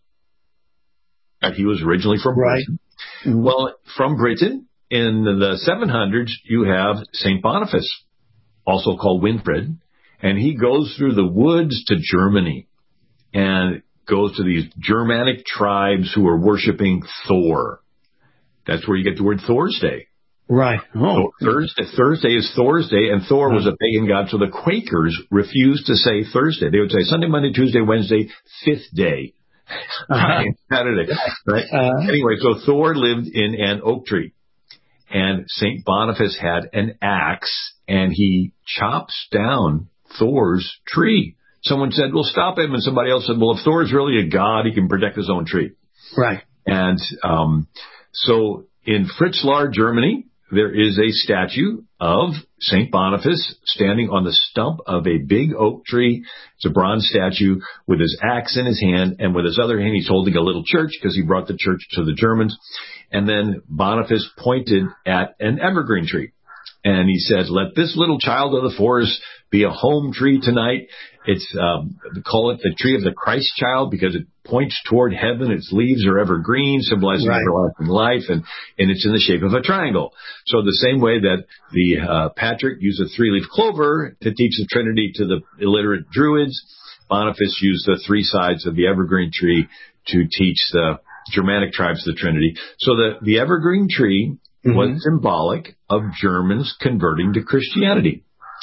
he was originally from right. Britain. Mm-hmm. Well, from Britain, in the seven hundreds, you have Saint Boniface, also called Winfrid, and he goes through the woods to Germany and goes to these Germanic tribes who are worshiping Thor. That's where you get the word Thor's Day. Right. Oh. So Thursday, Thursday is Thor's Day, and Thor was a pagan god, so the Quakers refused to say Thursday. They would say Sunday, Monday, Tuesday, Wednesday, fifth day. Uh-huh. Saturday. Right? Uh-huh. Anyway, so Thor lived in an oak tree. And Saint Boniface had an axe, and he chops down Thor's tree. Someone said, well, stop him. And somebody else said, well, if Thor's really a god, he can protect his own tree. Right. And um, so in Fritzlar, Germany, there is a statue of Saint Boniface standing on the stump of a big oak tree. It's a bronze statue with his axe in his hand, and with his other hand, he's holding a little church because he brought the church to the Germans. And then Boniface pointed at an evergreen tree. And he said, let this little child of the forest be a home tree tonight. It's, um, they call it the tree of the Christ child because it points toward heaven. Its leaves are evergreen, symbolizing right. everlasting life, and, and it's in the shape of a triangle. So the same way that the uh, Patrick used a three-leaf clover to teach the Trinity to the illiterate Druids, Boniface used the three sides of the evergreen tree to teach the Germanic tribes the Trinity. So the, the evergreen tree mm-hmm. was symbolic of Germans converting to Christianity.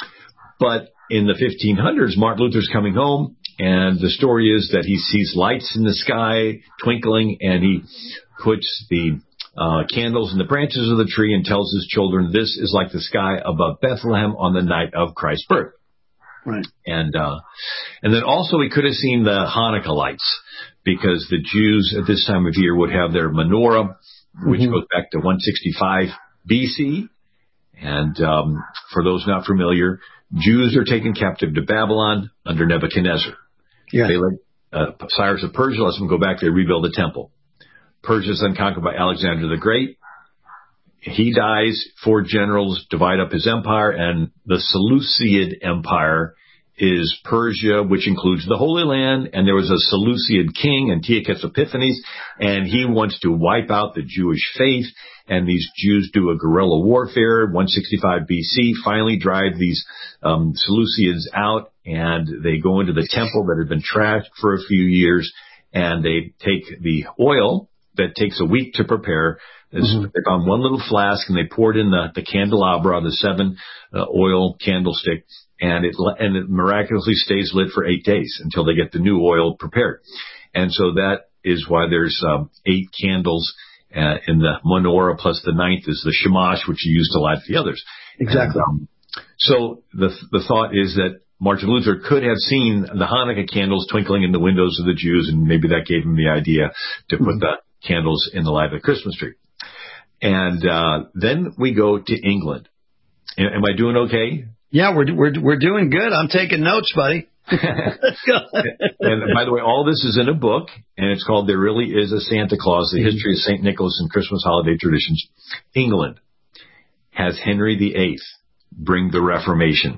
But in the fifteen hundreds, Martin Luther's coming home, and the story is that he sees lights in the sky twinkling, and he puts the uh, candles in the branches of the tree and tells his children, this is like the sky above Bethlehem on the night of Christ's birth. Right. And uh, and then also he could have seen the Hanukkah lights, because the Jews at this time of year would have their menorah, which mm-hmm. goes back to one sixty-five B C. And um, for those not familiar, Jews are taken captive to Babylon under Nebuchadnezzar. Yeah. They let uh, Cyrus of Persia lets them go back. They rebuild the temple. Persia is then conquered by Alexander the Great. He dies. Four generals divide up his empire, and the Seleucid Empire is Persia, which includes the Holy Land, and there was a Seleucid king, Antiochus Epiphanes, and he wants to wipe out the Jewish faith, and these Jews do a guerrilla warfare, one sixty-five B C, finally drive these um, Seleucids out, and they go into the temple that had been trashed for a few years, and they take the oil that takes a week to prepare. Mm-hmm. They found one little flask, and they poured in the, the candelabra, the seven uh, oil candlestick, and it and it miraculously stays lit for eight days until they get the new oil prepared. And so that is why there's um, eight candles uh, in the menorah, plus the ninth is the shamash, which you use to light the others. Exactly. And, um, so the the thought is that Martin Luther could have seen the Hanukkah candles twinkling in the windows of the Jews, and maybe that gave him the idea to put mm-hmm. the candles in the light of the Christmas tree. And uh then we go to England. Am I doing okay? Yeah, we're we're we're doing good. I'm taking notes, buddy. Let's go. And by the way, all this is in a book, and it's called "There Really Is a Santa Claus: The History of Saint Nicholas and Christmas Holiday Traditions." England has Henry the Eighth bring the Reformation,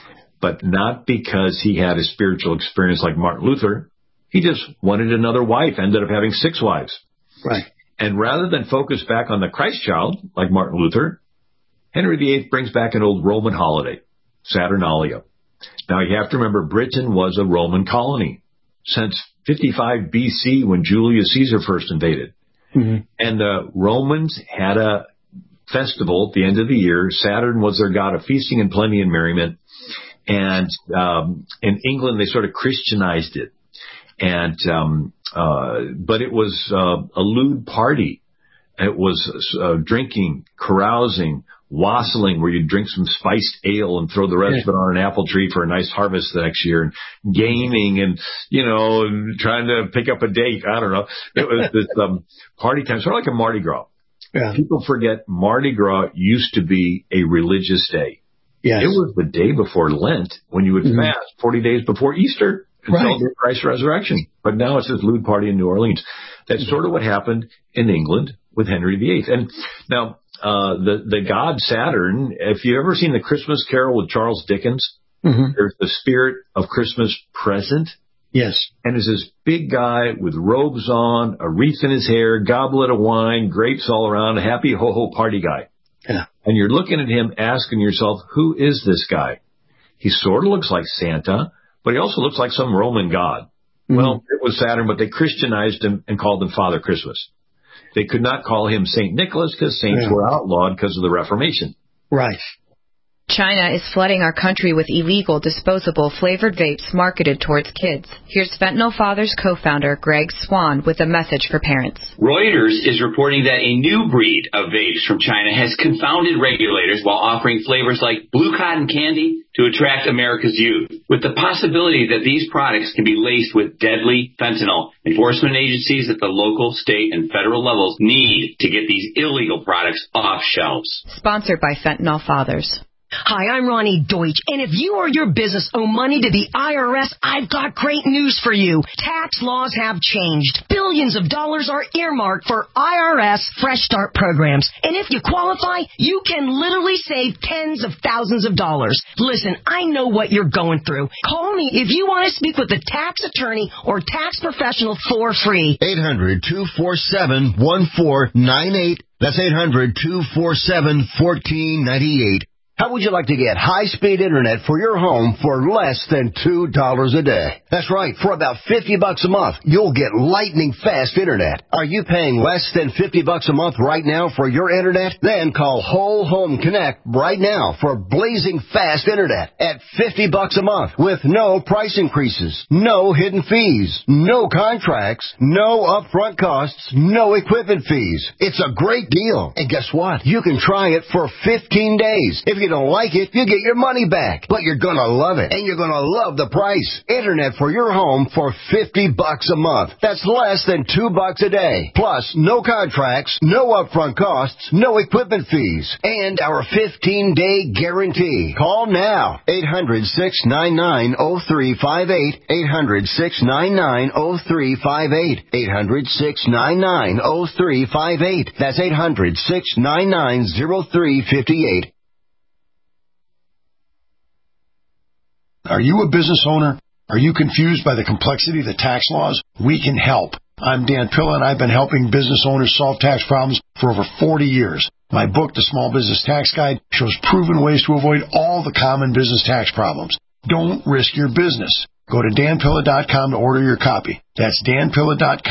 but not because he had a spiritual experience like Martin Luther. He just wanted another wife, ended up having six wives. Right. And rather than focus back on the Christ child, like Martin Luther, Henry the Eighth brings back an old Roman holiday, Saturnalia. Now, you have to remember, Britain was a Roman colony since fifty-five B C when Julius Caesar first invaded. Mm-hmm. And the Romans had a festival at the end of the year. Saturn was their god of feasting and plenty and merriment. And um, in England, they sort of Christianized it. And um, uh, but it was uh, a lewd party. It was uh, drinking, carousing, wassailing, where you drink some spiced ale and throw the rest yeah. of it on an apple tree for a nice harvest the next year, and gaming and, you know, and trying to pick up a date. I don't know. It was this um, party time, sort of like a Mardi Gras. Yeah. People forget Mardi Gras used to be a religious day. Yes. It was the day before Lent when you would mm-hmm. fast forty days before Easter and right. celebrate Christ's resurrection. But now it's this lewd party in New Orleans. That's sort of what happened in England with Henry the Eighth. And now, uh, the, the god Saturn, if you've ever seen the Christmas Carol with Charles Dickens, mm-hmm. there's the spirit of Christmas present. Yes. And there's this big guy with robes on, a wreath in his hair, goblet of wine, grapes all around, a happy ho-ho party guy. Yeah. And you're looking at him asking yourself, who is this guy? He sort of looks like Santa, but he also looks like some Roman god. Mm-hmm. Well, it was Saturn, but they Christianized him and called him Father Christmas. They could not call him Saint Nicholas because saints yeah. were outlawed because of the Reformation. Right. China is flooding our country with illegal, disposable, flavored vapes marketed towards kids. Here's Fentanyl Fathers co-founder Greg Swan with a message for parents. Reuters is reporting that a new breed of vapes from China has confounded regulators while offering flavors like blue cotton candy to attract America's youth. With the possibility that these products can be laced with deadly fentanyl, enforcement agencies at the local, state, and federal levels need to get these illegal products off shelves. Sponsored by Fentanyl Fathers. Hi, I'm Ronnie Deutsch, and if you or your business owe money to the I R S, I've got great news for you. Tax laws have changed. Billions of dollars are earmarked for I R S Fresh Start programs, and if you qualify, you can literally save tens of thousands of dollars. Listen, I know what you're going through. Call me if you want to speak with a tax attorney or tax professional for free. eight hundred, two four seven, one four nine eight. That's eight hundred, two four seven, one four nine eight. How would you like to get high-speed internet for your home for less than two dollars a day? That's right. For about fifty bucks a month, you'll get lightning-fast internet. Are you paying less than fifty bucks a month right now for your internet? Then call Whole Home Connect right now for blazing fast internet at fifty bucks a month with no price increases, no hidden fees, no contracts, no upfront costs, no equipment fees. It's a great deal. And guess what? You can try it for fifteen days. If you don't like it, you get your money back. But you're going to love it, and you're going to love the price. Internet for your home for fifty bucks a month. That's less than two bucks a day. Plus, no contracts, no upfront costs, no equipment fees, and our fifteen-day guarantee. Call now. eight hundred, six nine nine, oh three five eight. eight hundred, six nine nine, oh three five eight. eight hundred, six nine nine, oh three five eight. That's eight hundred, six nine nine, oh three five eight. Are you a business owner? Are you confused by the complexity of the tax laws? We can help. I'm Dan Pilla, and I've been helping business owners solve tax problems for over forty years. My book, The Small Business Tax Guide, shows proven ways to avoid all the common business tax problems. Don't risk your business. Go to dan pilla dot com to order your copy. That's dan pilla dot com.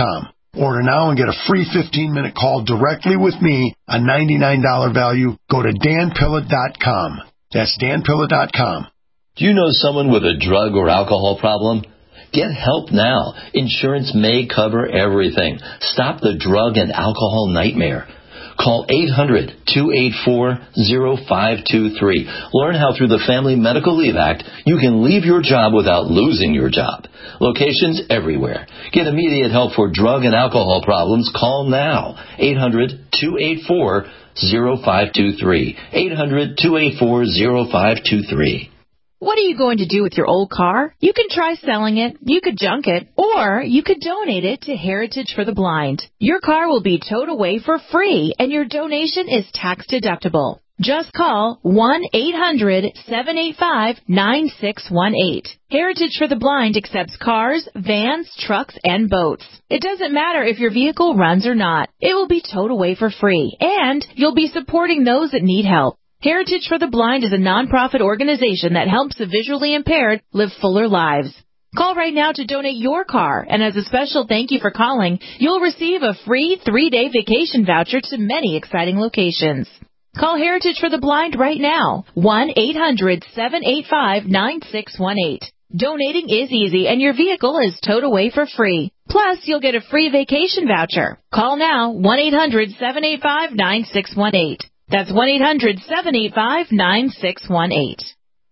Order now and get a free fifteen-minute call directly with me, a ninety-nine dollars value. Go to dan pilla dot com. That's dan pilla dot com. Do you know someone with a drug or alcohol problem? Get help now. Insurance may cover everything. Stop the drug and alcohol nightmare. Call eight hundred, two eight four, zero five two three. Learn how through the Family Medical Leave Act you can leave your job without losing your job. Locations everywhere. Get immediate help for drug and alcohol problems. Call now. eight hundred, two eight four, zero five two three. eight hundred, two eight four, zero five two three. What are you going to do with your old car? You can try selling it, you could junk it, or you could donate it to Heritage for the Blind. Your car will be towed away for free, and your donation is tax deductible. Just call one eight hundred, seven eight five, nine six one eight. Heritage for the Blind accepts cars, vans, trucks, and boats. It doesn't matter if your vehicle runs or not. It will be towed away for free, and you'll be supporting those that need help. Heritage for the Blind is a nonprofit organization that helps the visually impaired live fuller lives. Call right now to donate your car, and as a special thank you for calling, you'll receive a free three-day vacation voucher to many exciting locations. Call Heritage for the Blind right now, one eight hundred, seven eight five, nine six one eight. Donating is easy, and your vehicle is towed away for free. Plus, you'll get a free vacation voucher. Call now, one eight hundred, seven eight five, nine six one eight. That's one eight hundred, seven eight five, nine six one eight.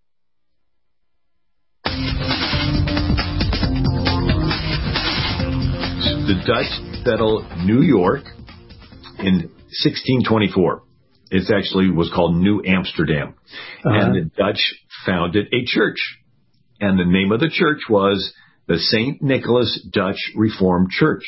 The Dutch settled New York in sixteen twenty-four. It actually was called New Amsterdam. Uh-huh. And the Dutch founded a church. And the name of the church was the Saint Nicholas Dutch Reformed Church.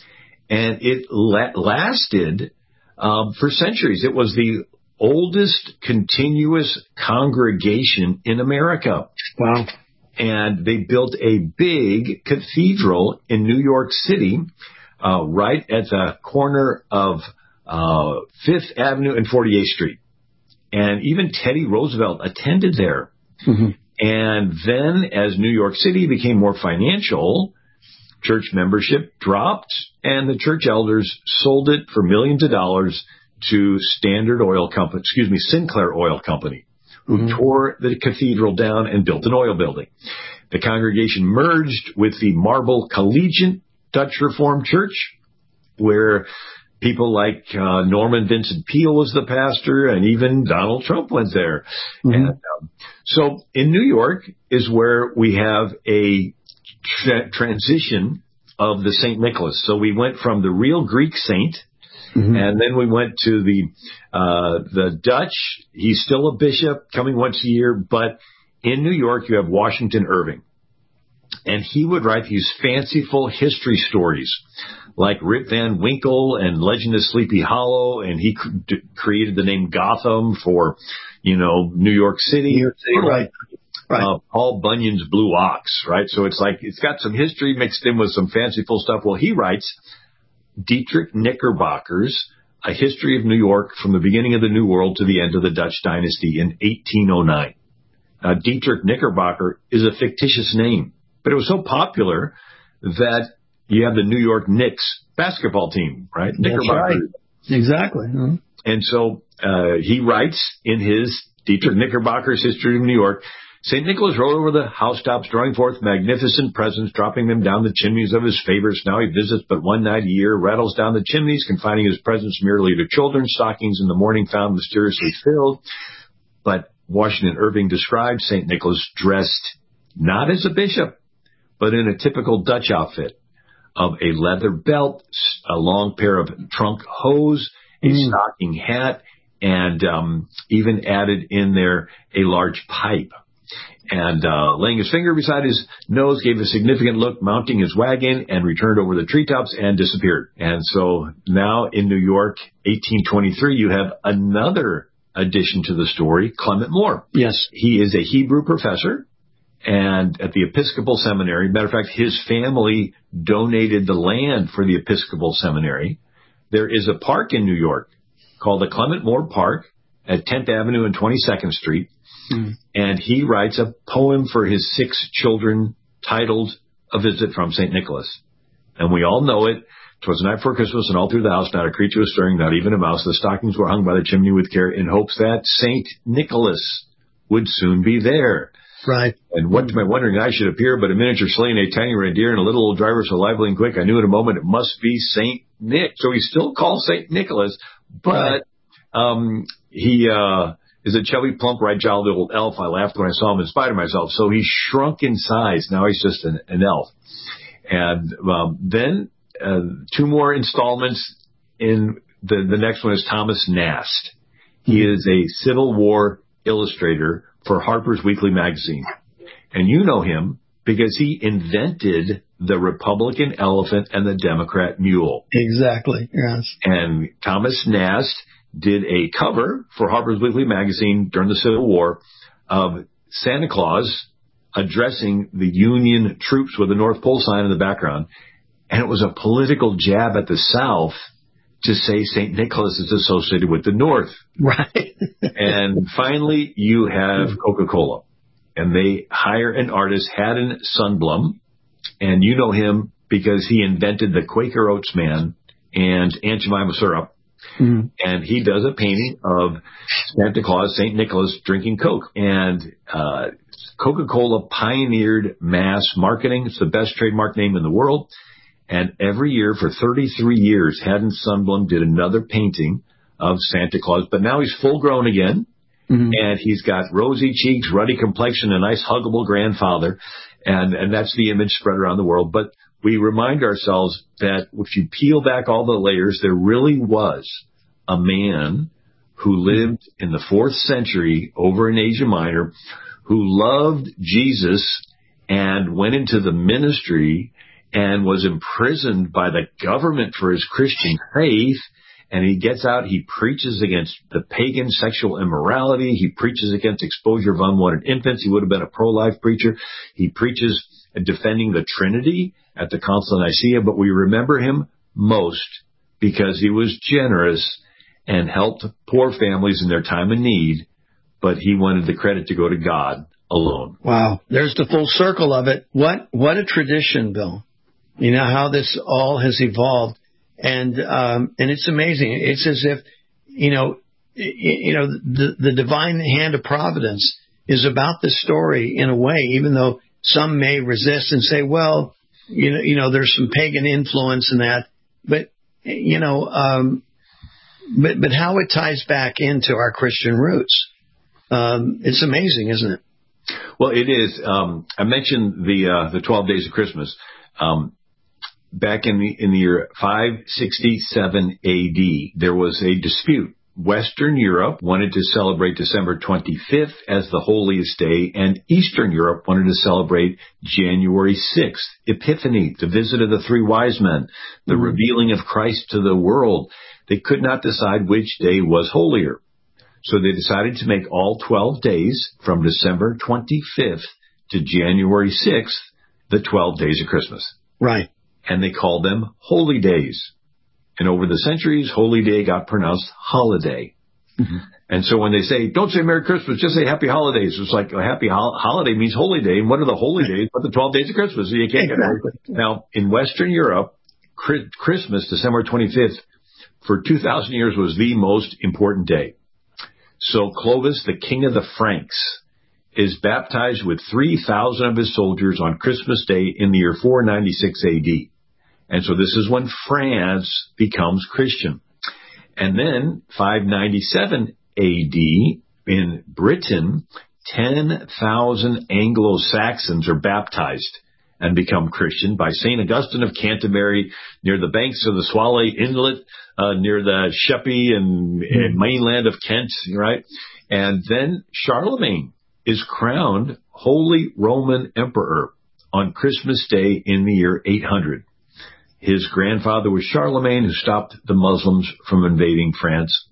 And it la- lasted... Um, for centuries. It was the oldest continuous congregation in America. Wow. And they built a big cathedral in New York City, uh, right at the corner of uh, Fifth Avenue and forty-eighth Street. And even Teddy Roosevelt attended there. Mm-hmm. And then as New York City became more financial, church membership dropped, and the church elders sold it for millions of dollars to Standard Oil Company, excuse me, Sinclair Oil Company, who mm-hmm. tore the cathedral down and built an oil building. The congregation merged with the Marble Collegiate Dutch Reformed Church, where people like uh, Norman Vincent Peale was the pastor, and even Donald Trump went there. Mm-hmm. And um, so in New York is where we have a Tra- transition of the Saint Nicholas. So we went from the real Greek saint, mm-hmm. and then we went to the uh, the Dutch. He's still a bishop, coming once a year, but in New York you have Washington Irving, and he would write these fanciful history stories like Rip Van Winkle and Legend of Sleepy Hollow, and he cr- d- created the name Gotham for, you know, New York City. New York City, right. Right. Uh, Paul Bunyan's Blue Ox, right? So it's like, it's got some history mixed in with some fanciful stuff. Well, he writes Dietrich Knickerbocker's A History of New York from the beginning of the New World to the end of the Dutch dynasty in eighteen oh nine. Now, Dietrich Knickerbocker is a fictitious name, but it was so popular that you have the New York Knicks basketball team, right? That's Knickerbocker. Right. Exactly. Mm-hmm. And so uh, he writes in his Dietrich Knickerbocker's History of New York, Saint Nicholas rode over the housetops, drawing forth magnificent presents, dropping them down the chimneys of his favorites. Now he visits but one night a year, rattles down the chimneys, confining his presents merely to children's stockings in the morning found mysteriously filled. But Washington Irving described Saint Nicholas dressed not as a bishop, but in a typical Dutch outfit of a leather belt, a long pair of trunk hose, a mm. stocking hat, and um, even added in there a large pipe. And uh, laying his finger beside his nose, gave a significant look, mounting his wagon, and returned over the treetops and disappeared. And so now in New York, eighteen twenty-three, you have another addition to the story, Clement Moore. Yes. He is a Hebrew professor and at the Episcopal Seminary. Matter of fact, his family donated the land for the Episcopal Seminary. There is a park in New York called the Clement Moore Park at tenth Avenue and twenty-second Street. Mm. And he writes a poem for his six children titled A Visit from Saint Nicholas. And we all know it. 'Twas the night before Christmas, and all through the house not a creature was stirring, not even a mouse. The stockings were hung by the chimney with care in hopes that Saint Nicholas would soon be there. Right. And what to my wondering eye should appear but a miniature sleigh, a tiny reindeer, and a little old driver so lively and quick, I knew in a moment it must be Saint Nick. So he's still called Saint Nicholas, but um he uh is a chubby, plump, right jolly old elf. I laughed when I saw him in spite of myself. So he shrunk in size. Now he's just an, an elf. And um, then uh, two more installments. In the, the next one is Thomas Nast. He is a Civil War illustrator for Harper's Weekly magazine. And you know him because he invented the Republican elephant and the Democrat mule. Exactly, yes. And Thomas Nast did a cover for Harper's Weekly magazine during the Civil War of Santa Claus addressing the Union troops with the North Pole sign in the background. And it was a political jab at the South to say Saint Nicholas is associated with the North. Right. And finally, you have Coca-Cola. And they hire an artist, Haddon Sundblom. And you know him because he invented the Quaker Oats Man and Aunt Jemima syrup. Mm-hmm. And he does a painting of Santa Claus, Saint Nicholas, drinking Coke. And uh Coca-Cola pioneered mass marketing. It's the best trademark name in the world. And every year for thirty-three years, Haddon Sundblom did another painting of Santa Claus. But now he's full grown again. Mm-hmm. And he's got rosy cheeks, ruddy complexion, a nice huggable grandfather. And, and that's the image spread around the world. But we remind ourselves that if you peel back all the layers, there really was a man who lived in the fourth century over in Asia Minor who loved Jesus and went into the ministry and was imprisoned by the government for his Christian faith. And he gets out, he preaches against the pagan sexual immorality. He preaches against exposure of unwanted infants. He would have been a pro-life preacher. He preaches defending the Trinity at the Council of Nicaea, but we remember him most because he was generous and helped poor families in their time of need, but he wanted the credit to go to God alone. Wow. There's the full circle of it. What what a tradition, Bill. You know, how this all has evolved. And um, and it's amazing. It's as if, you know, you know, the, the divine hand of providence is about this story in a way, even though some may resist and say, well, you know, you know, there's some pagan influence in that. But, you know, um, but, but how it ties back into our Christian roots. Um, it's amazing, isn't it? Well, it is. Um, I mentioned the uh, the twelve Days of Christmas. Um, back in the in the year five sixty-seven A D, there was a dispute. Western Europe wanted to celebrate December twenty-fifth as the holiest day, and Eastern Europe wanted to celebrate January sixth, Epiphany, the visit of the three wise men, the mm-hmm. revealing of Christ to the world. They could not decide which day was holier. So they decided to make all twelve days from December twenty-fifth to January sixth the twelve days of Christmas. Right. And they called them holy days. And over the centuries, holy day got pronounced holiday. Mm-hmm. And so when they say, don't say Merry Christmas, just say Happy Holidays. It's like a happy ho- holiday means holy day. And what are the holy days but the twelve days of Christmas? So you can't get it. Now, in Western Europe, Christmas, December twenty-fifth, for two thousand years was the most important day. So Clovis, the king of the Franks, is baptized with three thousand of his soldiers on Christmas Day in the year four ninety-six A D. And so this is when France becomes Christian. And then five ninety-seven A D in Britain, ten thousand Anglo-Saxons are baptized and become Christian by Saint Augustine of Canterbury near the banks of the Swale Inlet, uh, near the Sheppey and, and mainland of Kent, right? And then Charlemagne is crowned Holy Roman Emperor on Christmas Day in the year eight hundred. His grandfather was Charlemagne, who stopped the Muslims from invading France.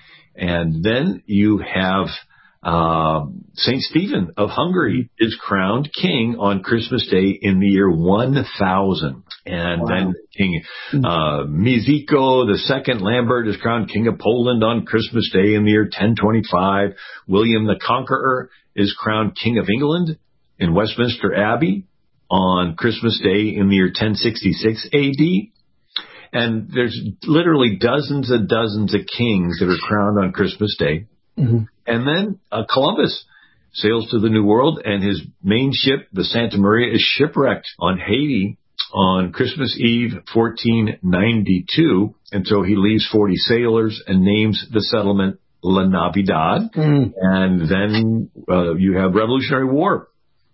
And then you have uh, Saint Stephen of Hungary is crowned king on Christmas Day in the year one thousand. And wow. then King uh, Mizico the Second Lambert is crowned king of Poland on Christmas Day in the year ten twenty-five. William the Conqueror is crowned king of England in Westminster Abbey on Christmas Day in the year ten sixty-six A D. And there's literally dozens and dozens of kings that are crowned on Christmas Day. Mm-hmm. And then uh, Columbus sails to the New World, and his main ship, the Santa Maria, is shipwrecked on Haiti on Christmas Eve, fourteen ninety-two. And so he leaves forty sailors and names the settlement La Navidad. Mm. And then uh, you have Revolutionary War.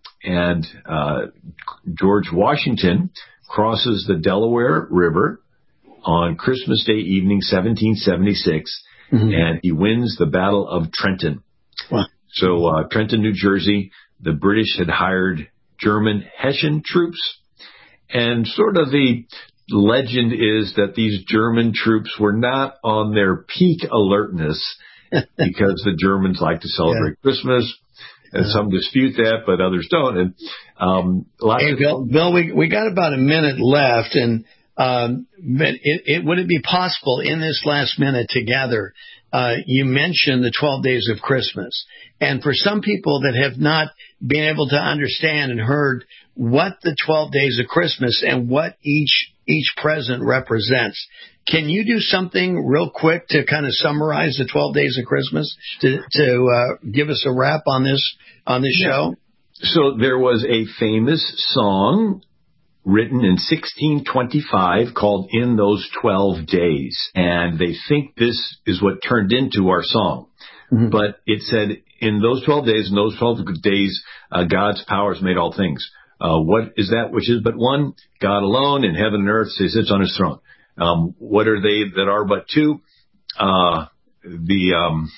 And uh, George Washington crosses the Delaware River on Christmas Day evening, seventeen seventy-six, mm-hmm. and he wins the Battle of Trenton. Wow. So uh, Trenton, New Jersey, the British had hired German Hessian troops, and sort of the legend is that these German troops were not on their peak alertness because the Germans like to celebrate yeah. Christmas. And yeah. some dispute that, but others don't. And um, lots hey, of Bill, Bill, we we got about a minute left, and um, but it, it would it be possible in this last minute together? Uh, you mentioned the twelve days of Christmas, and for some people that have not been able to understand and heard what the twelve days of Christmas and what each each present represents, can you do something real quick to kind of summarize the twelve days of Christmas to to uh, give us a wrap on this on this yeah. show? So there was a famous song written in sixteen twenty-five called In Those twelve Days, and they think this is what turned into our song. Mm-hmm. But it said, in those twelve days, in those twelve days, uh, God's powers made all things. Uh, what is that which is but one? God alone in heaven and earth sits on his throne. Um, what are they that are but two? Uh, the um,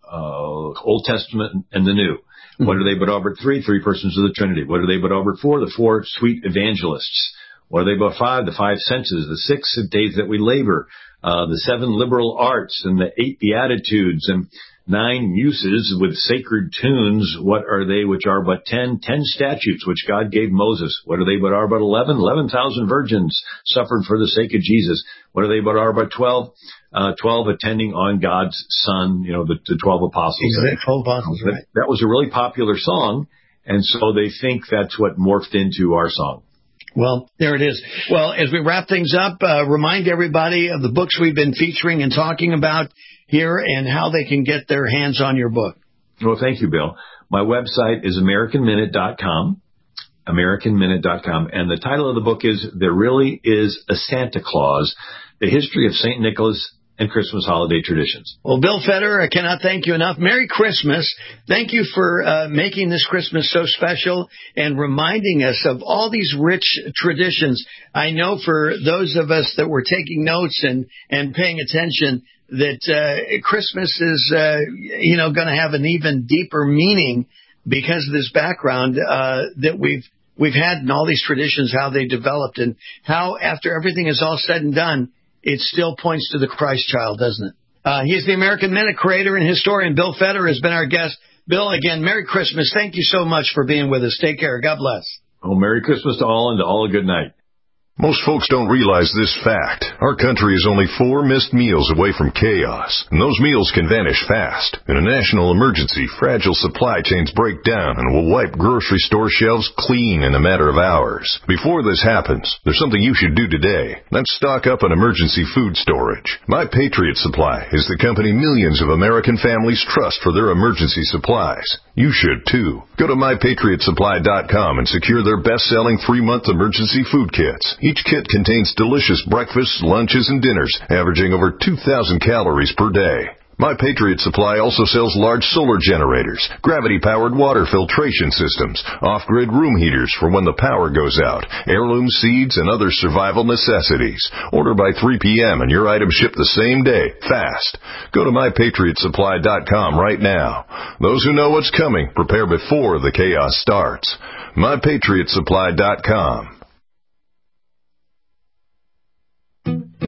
uh, Old Testament and the New. Mm-hmm. What are they but are but three? Three persons of the Trinity. What are they but are but four? The four sweet evangelists. What are they but five? The five senses. The six days that we labor. Uh, the seven liberal arts and the eight beatitudes and nine muses with sacred tunes. What are they which are but ten? Ten statutes which God gave Moses. What are they but are but eleven? Eleven thousand virgins suffered for the sake of Jesus. What are they but are but twelve? Uh, twelve attending on God's Son, you know, the, the twelve apostles. Exactly, twelve apostles, right. That, that was a really popular song, and so they think that's what morphed into our song. Well, there it is. Well, as we wrap things up, uh, remind everybody of the books we've been featuring and talking about here and how they can get their hands on your book. Well, thank you, Bill. My website is American Minute dot com, American Minute dot com, and the title of the book is There Really Is a Santa Claus, The History of Saint Nicholas and Christmas Holiday Traditions. Well, Bill Federer, I cannot thank you enough. Merry Christmas. Thank you for uh, making this Christmas so special and reminding us of all these rich traditions. I know for those of us that were taking notes and, and paying attention that uh, Christmas is, uh, you know, going to have an even deeper meaning because of this background uh, that we've we've had in all these traditions, how they developed and how after everything is all said and done, it still points to the Christ child, doesn't it? Uh, he's the American Minute creator and historian. Bill Federer has been our guest. Bill, again, Merry Christmas. Thank you so much for being with us. Take care. God bless. Oh, Merry Christmas to all and to all a good night. Most folks don't realize this fact. Our country is only four missed meals away from chaos, and those meals can vanish fast. In a national emergency, fragile supply chains break down and will wipe grocery store shelves clean in a matter of hours. Before this happens, there's something you should do today. That's stock up on emergency food storage. My Patriot Supply is the company millions of American families trust for their emergency supplies. You should too. Go to my patriot supply dot com and secure their best-selling three-month emergency food kits. Each kit contains delicious breakfasts, lunches, and dinners, averaging over two thousand calories per day. My Patriot Supply also sells large solar generators, gravity-powered water filtration systems, off-grid room heaters for when the power goes out, heirloom seeds, and other survival necessities. Order by three p.m. and your items ship the same day, fast. Go to my patriot supply dot com right now. Those who know what's coming prepare before the chaos starts. my patriot supply dot com.